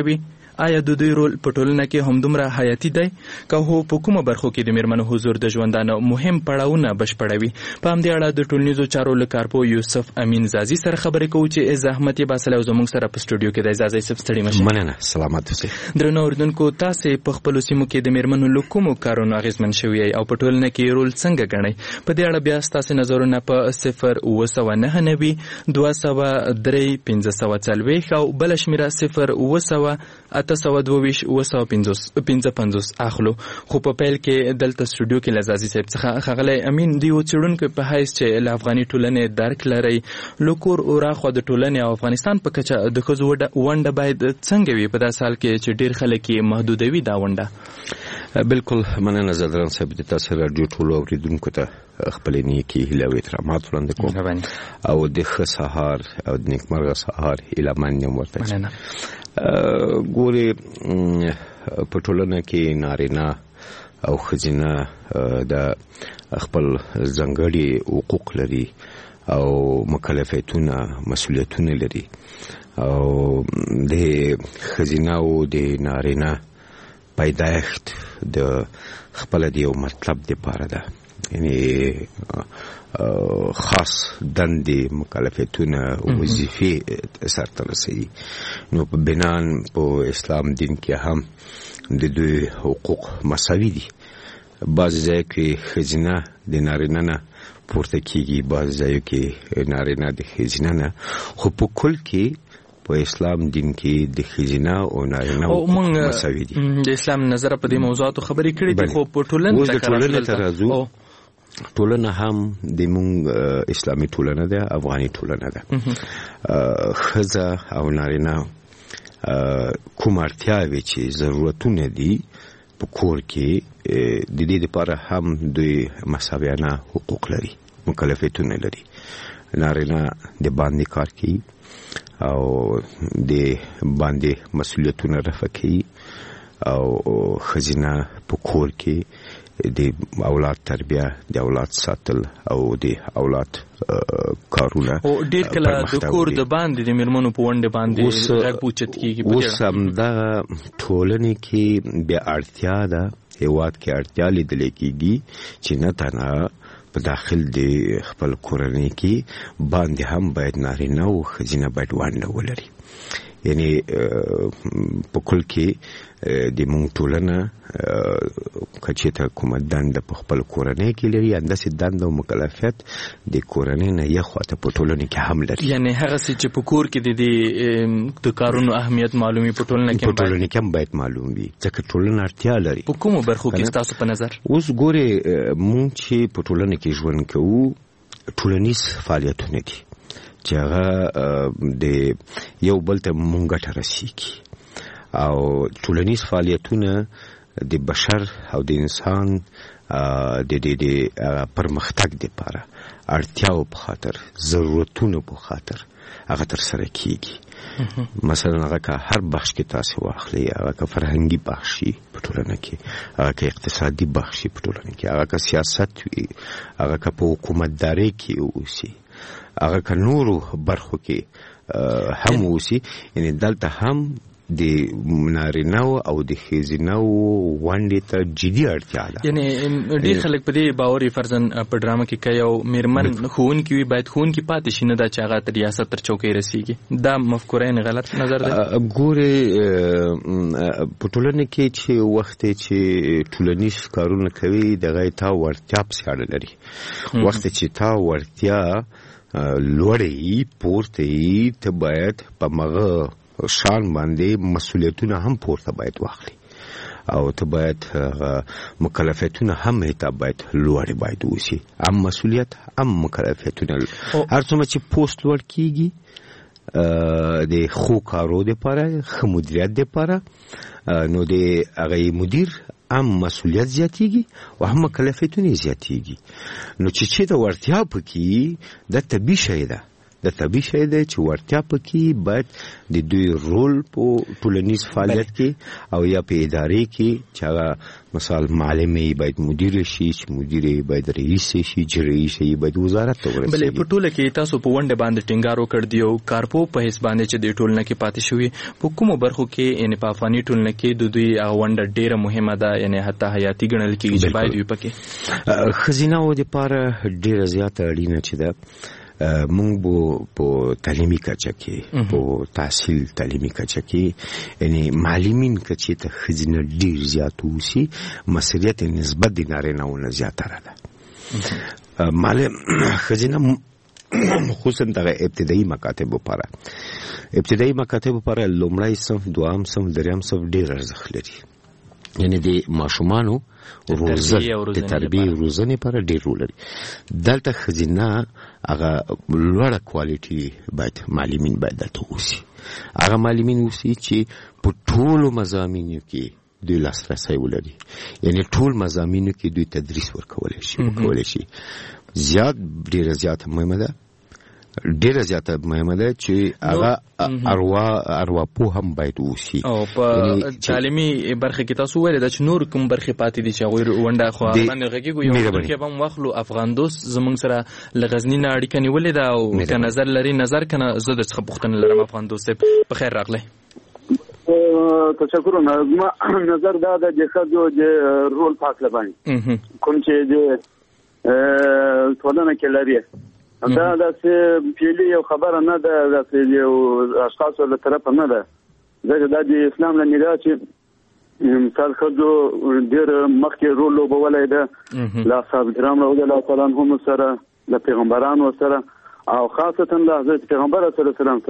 [SPEAKER 6] آیا د دوی رول په ټولنه کې همدومره حیاتي دی؟ که هو په کومه برخو کې د میرمنو حضور د ژوندانه مهم پړاوونه بشپړوي؟ په همدې اړه د ټولنیزو چارو له کارپوه یوسف امین زازي سره خبرې کوو چې زحمت یې باسلی او زموږ سره په سټوډیو کې دی. زازي صاحب ستړي مه شئ.
[SPEAKER 7] مننه، سلامت اوسئ.
[SPEAKER 6] درنو اورېدونکو، تاسې په خپلو سیمو کې د میرمنو له کومو کارونو اغېزمن شوي او په ټولنه کې رول څنګه ګڼئ؟ په دې اړه بیا ستاسې نظرونه په صفر اوه سوه نهه نوي دوه سوه درې پنځه سوه څلوېښت او بله شمېره صفر اوه سوه اته سوه دوه ویشت اوه سوه پنځه پنځوس اخلو. خو په پیل کې دلته سټوډیو کې له زازي صاحب څخه ښاغلی امین، د یو څېړونکي په حیث چې له افغاني ټولنې درک لرئ، له کور وراخوا د ټولنې او افغانستان په کچه د ښځو ونډه باید څنګه وي په داسې حال کې چې ډېر خلک یې محدودوي دا ونډه؟
[SPEAKER 7] بالکل مننه زدران صاحب، د تاسو راډیو ټولو اوریدونکو ته خپلې نیکې هیلې او احترامات وړاندې کوم او د ښه سهار او د نیکمرغه سهار هیله مند یم ورته.
[SPEAKER 6] مننه.
[SPEAKER 7] ګورې په ټولنه کې نارینه او ښځینه د خپل ځانګړي حقوق لري او مکلفیتونه مسؤلیتونه لري او د ښځینه او د نارینه پیدایښت د خپل د یو مطلب دپاره ده، یعنی خاص دندې مکلفیتونه وظیفې سرته رسوي. نو په بنان په اسلام دین کې هم د دوی حقوق مساوي دي. بعض ځای کې ښځینه د نارینه نه پورته کیږي، بعض ځایو کې نارینه د ښځینه نه، خو په کل کې په اسلام دین کې د ښځینه او نارینه مساوي دي.
[SPEAKER 6] د اسلام نظر په دې موضوعاتو خبرې کړې دي، خو په ټولنه
[SPEAKER 7] ته راځو. ټولنه هم د مونږ اسلامي ټولنه ده، افغاني ټولنه ده. ښځه او نارینه کوم اړتیاوې چې ضرورتونه دي په کور کې د دې لپاره هم دوی مساویانه حقوق لري، مکلفیتونه لري. نارینه د باندې کار کوي او د باندې مسؤلیتونه رفع کوي او ښځینه په کور کې د اولاد تربیه، د اولاد ساتل او د اولاد کارونه.
[SPEAKER 6] او ډیر کله د کور د باندې د میرمنو په ونډه باندې غږ اوچت کیږي.
[SPEAKER 7] اوس همدغه ټولنې کې بیا اړتیا ده، هېواد کې اړتیا لیدل کېږي چې نه تنها په داخل د خپل کورنۍ کې باندې هم باید نارینه او ښځینه باید ونډه ولري. یعنی په کل کې د مونږ ټولنه که چېرته کومه دنده په خپل کورنۍ کې لري، همداسې دنده او مکلفیت د کورنۍ نه یې خواته په ټولنه کې هم لري.
[SPEAKER 6] یعنې هغسې چې په کور کې د دې د کارونو اهمیت معلوم وي، په ټولنه کې
[SPEAKER 7] په ټولنه کې هم باید معلوم وي، ځکه ټولنه اړتیا لري.
[SPEAKER 6] په کومو برخو کې ستاسو په نظر؟
[SPEAKER 7] اوس ګورې مونږ چې په ټولنه کې ژوند کوو، ټولنیز فعالیتونه دي چې هغه د یو بل ته مونږ ګټه رسېږي او ټولنیز فعالیتونه د بشر او د انسان د د پرمختګ دپاره، اړتیاو په خاطر، ضرورتونو په خاطر هغه ترسره کیږي. مثلا هغه که هر بخش کې تاسو واخلئ، هغه که فرهنګي بخش شي په ټولنه کې، هغه که اقتصادي بخش شي په ټولنه کې، هغه که سیاست وي، هغه که په حکومتدارۍ کې اوسي، هغه که نورو برخو کې هم اوسي. یعنی دلته هم د نارینه او د ښځینه ونډې ته جدي اړتیا ده.
[SPEAKER 6] یعنې ډېر خلک په دې باور یې فرضاً په ډرامه کې که یو میرمن ښوونکي وي باید ښوونکي پاتې شي، نه دا چې هغه تر ریاست تر چوکۍ رسېږي. دا مفکوره یې غلط نظر دی.
[SPEAKER 7] ګورې په ټولنه کې چې وخت چې ټولنیز کارونه کوي، دغه تا وړتیا پسې اړه لري. وخت چې تا وړتیا لوړې پورته یي، ته باید په مغه شان باندې مسؤلیتونه هم پورته باید واخلي او ته باید مکلفیتونه هم ته باید لوړې باید اوسي. هم مسؤلیت هم مکلفیتونه، هر څومره چې پوسټ لوړ کیږي د ښو کارو دپاره، ښه مدیریت دپاره، نو د هغه مدیر هم مسؤلیت زیاتیږي او هم مکلفیتونه زیاتیږي. نو چې چې د وړتیا پکې دا طبیعي شی ده د طبي شی دی چې ورتیا پکې باید د دوی رول په ټولنیز فعالیت کې او یا په ادارې کې چې هغه مثال معلمې باید مدیر شي، چې مدیر باید رئیس شي، چې رئیس شي باید وزارت ته ورسېږي.
[SPEAKER 6] بلې په ټوله کې تاسو په ونډه باندې ټینګار وکړ دی او کارپو په حساب باندې چې د ټولنه کې پاتې شوی په کومو برخو کې یعنی په افغاني ټولنه کې د دوی ونډه ډیره مهمه ده، یعنی حتی حیاتي ګڼل کېږي چې باید وي پکې.
[SPEAKER 7] ښځینه و دپاره ډیره زیاته اړینه چې ده مونږ به په تعلیمي کچه کې په تحصیل تعلیمي کچه کې یعنی معلمین کچې ته ښځینه ډیر زیات اوسي، مسؤلیت نسبت د نارینه‌وو نه زیاتره ده. معلم ښځینه خصوصا دغه ابتدایي مکاتبو لپاره ابتدایي مکاتبو لپاره لومړی صنف، دویم صنف، دریم صنف ډیر ارزښت لري. یعنی د ماشومانو روزنه د تربیې روزنې لپاره ډیر رول لري. دلته ښځینه هغه لوړه کوالټي باید معلمین باید دلته اوسي، هغه معلمین اوسي چې په ټولو مضامینو کې دوی لاسرسی ولري، یعنی ټول مضامینو کې دوی تدریس ورکولی شي ورکولی شي. زیات ډیره زیاته مهمه ده ډیره زیاته مهمه ده چې هغه اروا ارواپوه هم باید اوسي.
[SPEAKER 6] او په تعلیمي برخه کې تاسو ویل دا چې نور کوم برخه پاتې دي چې هغوی ونډه خو باندې غږیږو یو برخه هم واخلو. افغان دوست زموږ سره له غزني نه اړیکه نیولې ده او که نظر لري نظر کنه زه درڅخه پوښتنه لرم. افغان دوست په خیر راغلی.
[SPEAKER 15] تشکرونه. زما نظر دا ده چې ښځو د رول په هکله باندې کوم چې د ټولنه کې لري دا داسې پیلي یو خبره نه ده، داسې یو اشخاصو له طرفه نه ده، ځکه دا د اسلام له نګاه چې مثال ښځو ډېر مخکې رول لوبولی ده له اصحاب کرام رضی الله تعالی عنهم سره، له پیغمبرانو سره او خاصتا له حضرت پیغمبر صلی الله علیه وسلم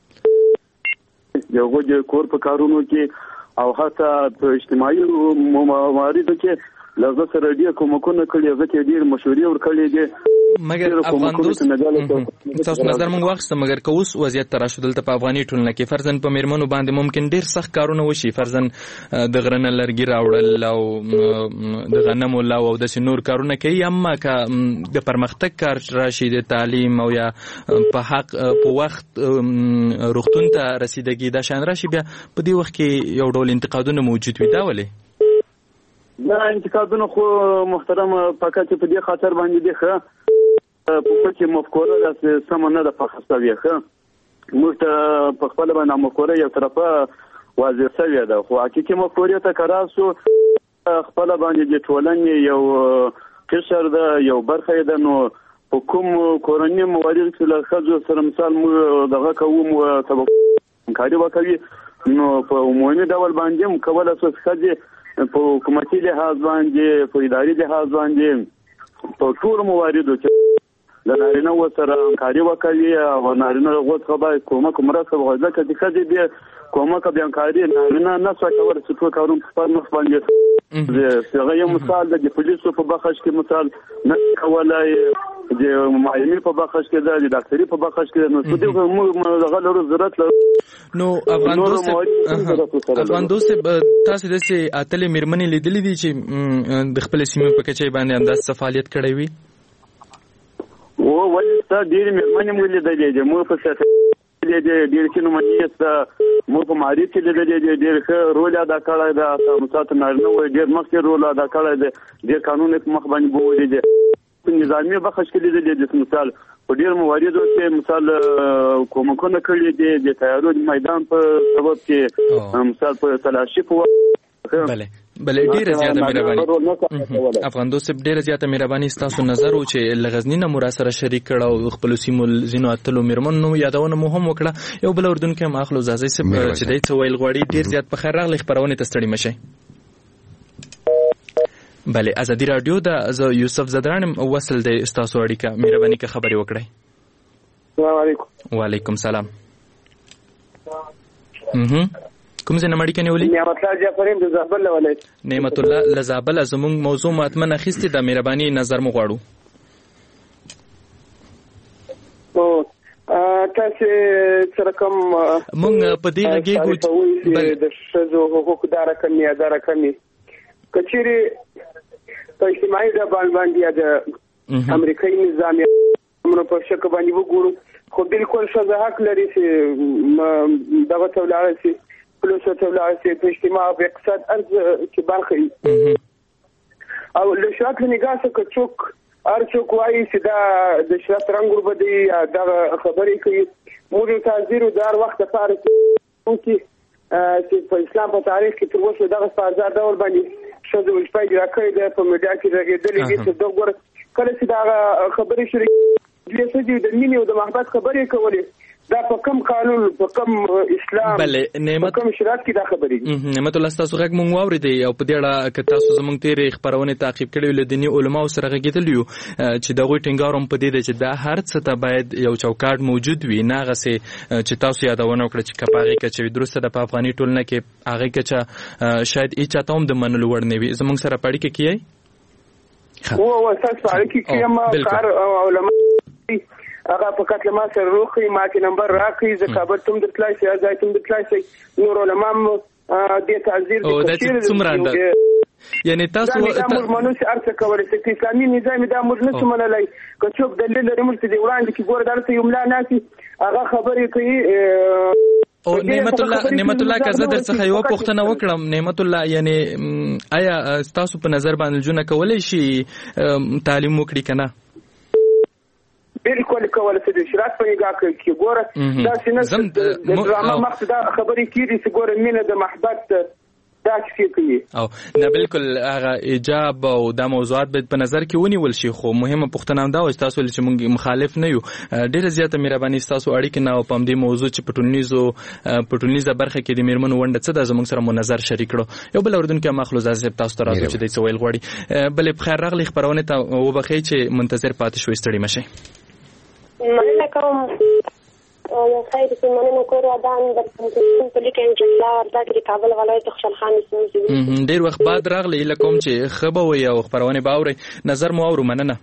[SPEAKER 15] سره د هغوی د کور په کارونو کې او حتی په اجتماعي مواردو کې له هغه سره ډېر کومکونه کړي، هغه ته ډېر مشورې ورکړې دي.
[SPEAKER 6] مګر افغان دوست تاسو نظر مونږ واخیسته، مګر که اوس وضعیت ته راشو دلته په افغاني ټولنه کې فرضاً په میرمنو باندې ممکن ډېر سخت کارونه وشي، فرضاً د غره نه لرګي راوړل او د غنمو لو او داسې نور کارونه کوي، اما که د پرمختګ کار راشي د تعلیم او یا په حق په وخت روغتون ته رسیدګي دا شان راشي، بیا په دې وخت کې یو ډول انتقادونه موجود وي. دا ولې؟
[SPEAKER 15] دا انتقادونه خو محترم فقط په دې خاطر باندې دي ښه په پکې مفکوره داسې سمه نه ده پخه شوې. ښه موږ ته په خپله باندې مفکوره یو طرفه واضح شوې ده، خو حقیقي مفکورې ته که راسو خپله باندې د ټولنې یو قشر ده، یو برخه ده. نو په کوم کورني مواردو کې له ښځو سره مثال موږ دغه کوو همکاري وکوي، نو په عمومي ډول باندې هم کولی شو ښځې په حکومتي لحاظ باندې، په اداري لحاظ باندې، په ټولو مواردو کې د نارینه‌وو سره همکاري وکوي او نارینه هغو څخه باید کومک مرسته وغواړي، ځکه چې ښځې بې کومک او بې همکاري نارینه نه شوای کولی چې ټول کارونه په خپل مخ باندې. هغه یو مثال ده، د پولیسو په بخش کې مثال نه کولی، د معلمین په بخش کې ده، د ډاکټري په بخش کې ده. نو په دې موږ دغه لرو ضرورت لرو.
[SPEAKER 6] نو افغان دوست افغان دوست تاسو داسې اتلې میرمنې لیدلې دي چې د خپلې سیمې په کچه باندې همداسې فعالیت کړی وي؟
[SPEAKER 15] او ولې ستا ډېرې میرمنې مو لیدلې دي، موږ په سیاست کې لیدلې ډېرې ښې نمونې سته، موږ په معارف کې لیدلې دي، ډېر ښه رول ادا کړی ده. مثال نارینه وایي ډېر مخکې رول ادا کړی دی، ډېر قانون په مخ باندې بولي دي. په نظامي بخش کې لیدلې دي مثال په ډېر مواردو کې مثال کومکونه کړي دي د تیارو د میدان په سبب کې، مثال په تلاشي په
[SPEAKER 6] بله بله ډیره زیاته مهرباني. افغان دوست ډیره زیاته مهرباني. ستاسو نظر و چې له غزني نه مو را سره شریک کړه او خپلو سیمو ځینو اتلو میرمنو یادونه مو هم وکړه. یو بل اردونکی هم اخلو زازی صاحب چې دی څه ویل غواړي. ډیر زیات په خیر راغلی خپرونې ته ستړي مشئ. بله ازادي راډیو ده، زه یوسف زدران وصل دی ستاسو اړیکه مهرباني که خبرې وکړئ.
[SPEAKER 15] السلام علیکم.
[SPEAKER 6] وعلیکم سلام. کوم ځای نه مړی کنه ولي؟
[SPEAKER 15] نعمت الله جعفریم د زابل له ولایت.
[SPEAKER 6] نعمت الله له زابل. زموږ موضوع ماتمن اخیستې د مهرباني نظر مو غواړو.
[SPEAKER 15] او تاسو سره کوم
[SPEAKER 6] مونږ په دې لګېږو
[SPEAKER 15] چې د ښځو حقوق داره کمی اداره کمی کچېرې په اجتماعي ډول باندې د امریکایي نظام موږ په شک باندې وګورو،
[SPEAKER 8] خو بالکل ښځه حق لري چې دغه ته ولاړه شي پلوس ته ولاړه شي په اجتماع او اقتصاد هر کې برخه وي او له شرط نگاه څخه څوک هر څوک وایي چې دا د شرط رنګ وربدي دغه خبرې کوي موږ تاثیر دار وخت لپاره چې په اسلام په تاریخ کې تر اوسه دغه په آزاد ډول باندې ښځو وظیفه اجرا کړې ده په میډیا کې رغېدلې دي چې دغه ګوره کله چې دا خبرې شروع دوی څه د مینې او د محبت خبرې کولې دا په کوم قانون په کوم اسلام په کوم شریعت کې دا خبرې
[SPEAKER 6] نعمت الله تاسو غږ مونږ واورېدی او په دې اړه که تاسو زموږ تېرې خپرونې تعقیب کړې له دیني علماو سره غږېدلي یو چې د هغوی ټینګار هم په دې دی چې دا هر څه ته باید یو چوکاټ موجود وي نه هغسې چې تاسو یادونه وکړه چې که په هغې کچه وي درسته ده په افغاني ټولنه کې هغې کچه شاید هېچا ته هم د منلو وړ نه وي زموږ سره په اړیکه کې یئ
[SPEAKER 8] او تاسو په اړیکه کې یم کار علما هغه فقط لما سره روخي ما کې نمبر راکړي زه کابل تم درتلای شي ځای تم درتلای شي نور علما د تعذير
[SPEAKER 6] د کثیر څومره یعنی تاسو
[SPEAKER 8] موږ منو چې ارڅ کولای شي اسلامي نظام دا موږ نه سمولای که څوک دلیل لري موږ ته دی وړاندې کې ګور درته یو ملا ناسي هغه خبرې کوي
[SPEAKER 6] او نعمت الله نعمت الله که زه درڅخه یو پوښتنه وکړم نعمت الله یعنی آیا تاسو په نظر باندې جون کولای شي تعلیم وکړي کنه
[SPEAKER 8] بالکل کول څه د شرایط په نگاه کې ګوره دا چې نه د ډرامه مقصد خبرې کیږي چې ګوره مینه د محبت دا څه کوي
[SPEAKER 6] او نه بالکل هغه ایجاب او د موضوعات به په نظر کې ونیول شي خو مهمه پوښتنه دا و چې تاسو چې موږ مخالف نه یو ډیره زیاته مهرباني تاسو اړیکې نه او پم دې موضوع چې پټونیزو پټونیزه برخه کې د میرمنو ونده څه د زموږ سره مو نظر شریک کړو یو بل اردوونکو مخلوق عزیز تاسو ته راځو چې د څویل غوړي بلې بخیر راغلی خبرونه ته وبخی چې منتظر پاتې شوي ستړي مشه
[SPEAKER 9] مننه کوم او خیر چې مننه کور ودان د په لیکه ان الله ورته کې کابل ولایت خوشحال خان سیمه
[SPEAKER 6] ډیر وخت بعد راغلی لکه چې خبر وي او خبرونه باوري نظر مو اورو مننه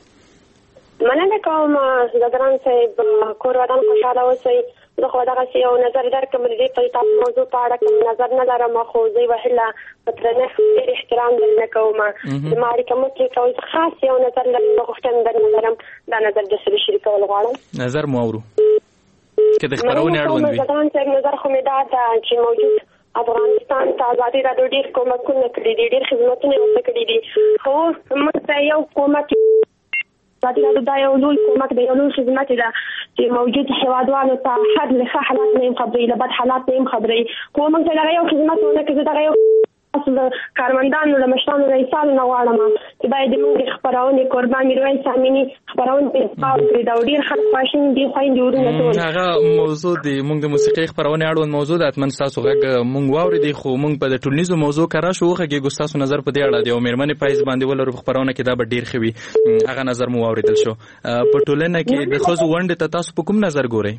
[SPEAKER 9] مننه کوم زګران صاحب کور ودان خوشاله اوسئ زه خو دغه یو نظر درکم دې په تاسو موضوع په اړه کوم نظر نه لرم خو زه وهله پترنه ډېر احترام درنه کوم چې ماري کوم چې کوم خاص یو نظر لرم غوښتم درنه لرم دا نظر د سره شریکول غواړم
[SPEAKER 6] نظر مو اورو کې د خبرونه اړوند وي
[SPEAKER 9] زګران صاحب نظر خو مې دا ده چې موجود افغانستان ته ازادي راډیو ډېر کومکونه کړي دي ډېر خدمتونه یې کړي دي خو موږ ته یو کومک ازادي راډیو دا یو لوی کومک دی یو لوی خدمت دی چې موجود هیوادوالو ته حد له حالات نه خبرې له بد حالات نه خبرې کوم څه لغه یو خدمت ونه کې دا یو اصل کارمندانو له مشرانو رئیسانو نه غواړم چې باید موږ خبرونه قربان میروي سامینی خبرونه په تاسو دا ډیر خلک خواشین دي خويندې ورونه ټول
[SPEAKER 6] هغه موضوع دی موږ د موسیقي خبرونه اړوند موضوع ده اتمن تاسو غږ موږ واوري دي خو موږ په ټولنیزو موضوع کرا شو غږ ګستاسو نظر په دې اړه دی او مېرمنې پایز باندې ولر خبرونه کې دا به ډیر خوي هغه نظر مو واوریدل شو په ټولنه کې د خزو وند ته تاسو په کوم نظر ګورئ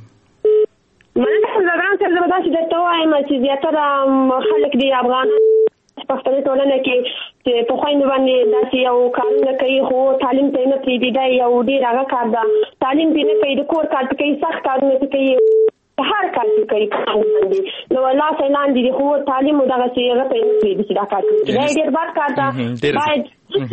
[SPEAKER 9] مننه زګران سره زبردست د توای ما چې زیاتره خلک دی افغان په خپل ټولنه کې چې په خويند باندې داسې یو کارونه کوي خو تعلیم ته نه پریدي دا یو ډیر هغه کار ده تعلیم دې نه کوي د کور کار کوي سخت کارونه کوي هر کار کوي باندې نو الله سلام دې خو تعلیم دغه چې هغه ته نه پریدي دا کار کوي دا ډیر بد کار ده باید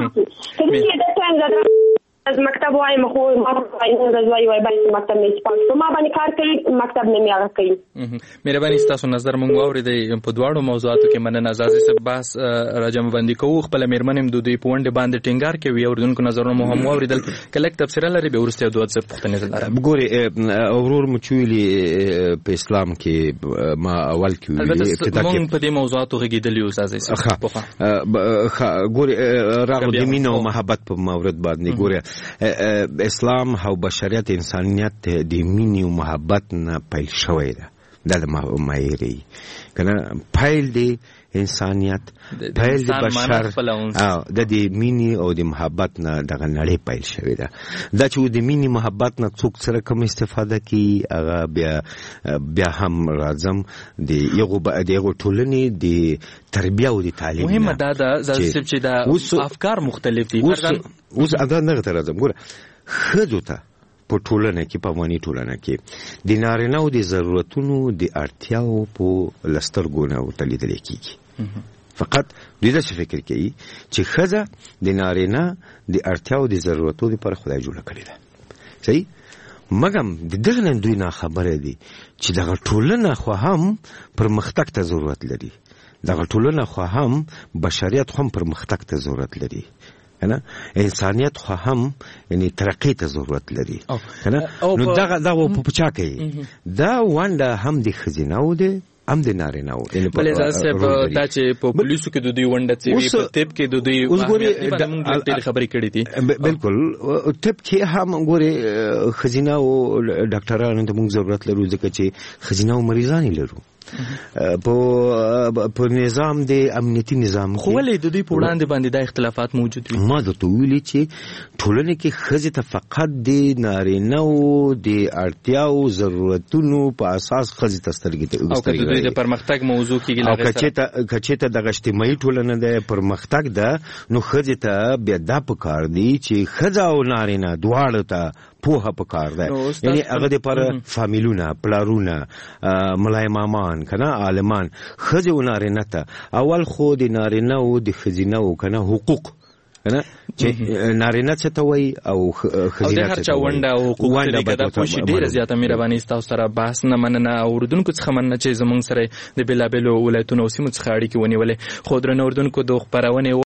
[SPEAKER 9] چې د څنګه از مکتب وایم خو ما باندې راځي وای باندې مکتب نه سپارښت ما باندې کار کوي مکتب نه میاره کوي
[SPEAKER 6] مهرباني تاسو نظر مونږ واورېدی په دواړو موضوعاتو کې مننه ازازي سره بحث راجم باندې کوو خپل مېرمنې د دوی په وند باندې ټینګار کوي او دونکو نظرونه مو هم واورېدل کله تفسیر لري به ورسته دوه څه پوښتنې لرم
[SPEAKER 7] ګوري اورور مچويلي په اسلام کې ما اول کې
[SPEAKER 6] البته مونږ په دې موضوعاتو غږیدلی ازازي
[SPEAKER 7] سره ګوري راغلی د مینه او محبت په مورد باندې ګوري اسلام او بشریت انسانیت د مینې او محبت نه پیل شوی ده د معیاري کنه پیل دی انسانیت پیل دی بشر او د دې مینې او د محبت نه دغه نړۍ پیل شوی ده دا چې د مینې محبت نه څوک سره کوم استفاده کوي هغه بیا بیا هم راځم د یو د یو ټولنې د تربیه او د تعلیم
[SPEAKER 6] مهمه ده چې دا افکار مختلف دي
[SPEAKER 7] اوس ادا نه راځم ګوره خځو ته په ټولنه کې په افغاني ټولنه کې د نارینه او د ضرورتونو د اړتیاو په لسترګونه او تلیدل کېږي فقط دوی دا څه فکر کوي چې خځه د نارینه د اړتیاو د ضرورتونو لپاره خدای جوړ کړی ده صحیح مګم د دغه نن دوی نه خبره دي چې دغه ټولنه خو هم پرمختګ ته ضرورت لري دغه ټولنه خو هم بشریت خو هم پرمختګ ته ضرورت لري کنه انسانیت خو هم یعنی ترقی ته ضرورت لري کنه نو دغه دغه په پچا کوي دا ونده هم د خزینه ده هم د نارینه و
[SPEAKER 6] بلې ځاسه په دا چې په پولیسو کې د دوی ونده چې په طب کې د دوی
[SPEAKER 7] اوس ګوري
[SPEAKER 6] د خبرې کړې دي
[SPEAKER 7] بالکل طب کې هم ګوري خزینه او ډاکټرانو ته موږ ضرورت لرو ځکه چې خزینه او مریضان لرو په په نظام د امنیتي نظام
[SPEAKER 6] خو ولې د دوی په وړاندې باندې دا اختلافات موجود وي
[SPEAKER 7] ما د تویلي چې ټولنه کې خزه ته فقط د نارینه او د اړتیاو ضرورتونو په اساس خزه ته سترګې
[SPEAKER 6] او که دوی د پرمختګ موضوع کېږي
[SPEAKER 7] او کچته کچته د اجتماعي ټولنه د پرمختګ ده نو خزه ته بیا د پکار دی چې خزه او نارینه دواړه ته پوهه پکار ده یعنی هغه د پر فامیلونه پلارونه ملای مامان کنه عالمان خزه و نارینه ته اول خو د نارینه او د خزینه او کنه حقوق کنه چې نارینه څه ته وای او خزینه
[SPEAKER 6] څه ته وای او حقوق دې کده پوښي ډیره زیاته مهرباني تاسو سره بحث نه مننه او اردوونکو څخه مننه چې زمونږ سره د بلابلو ولایتونو او سیمو څخه اړیکې ونیولې خو درنه اردوونکو د خبرونه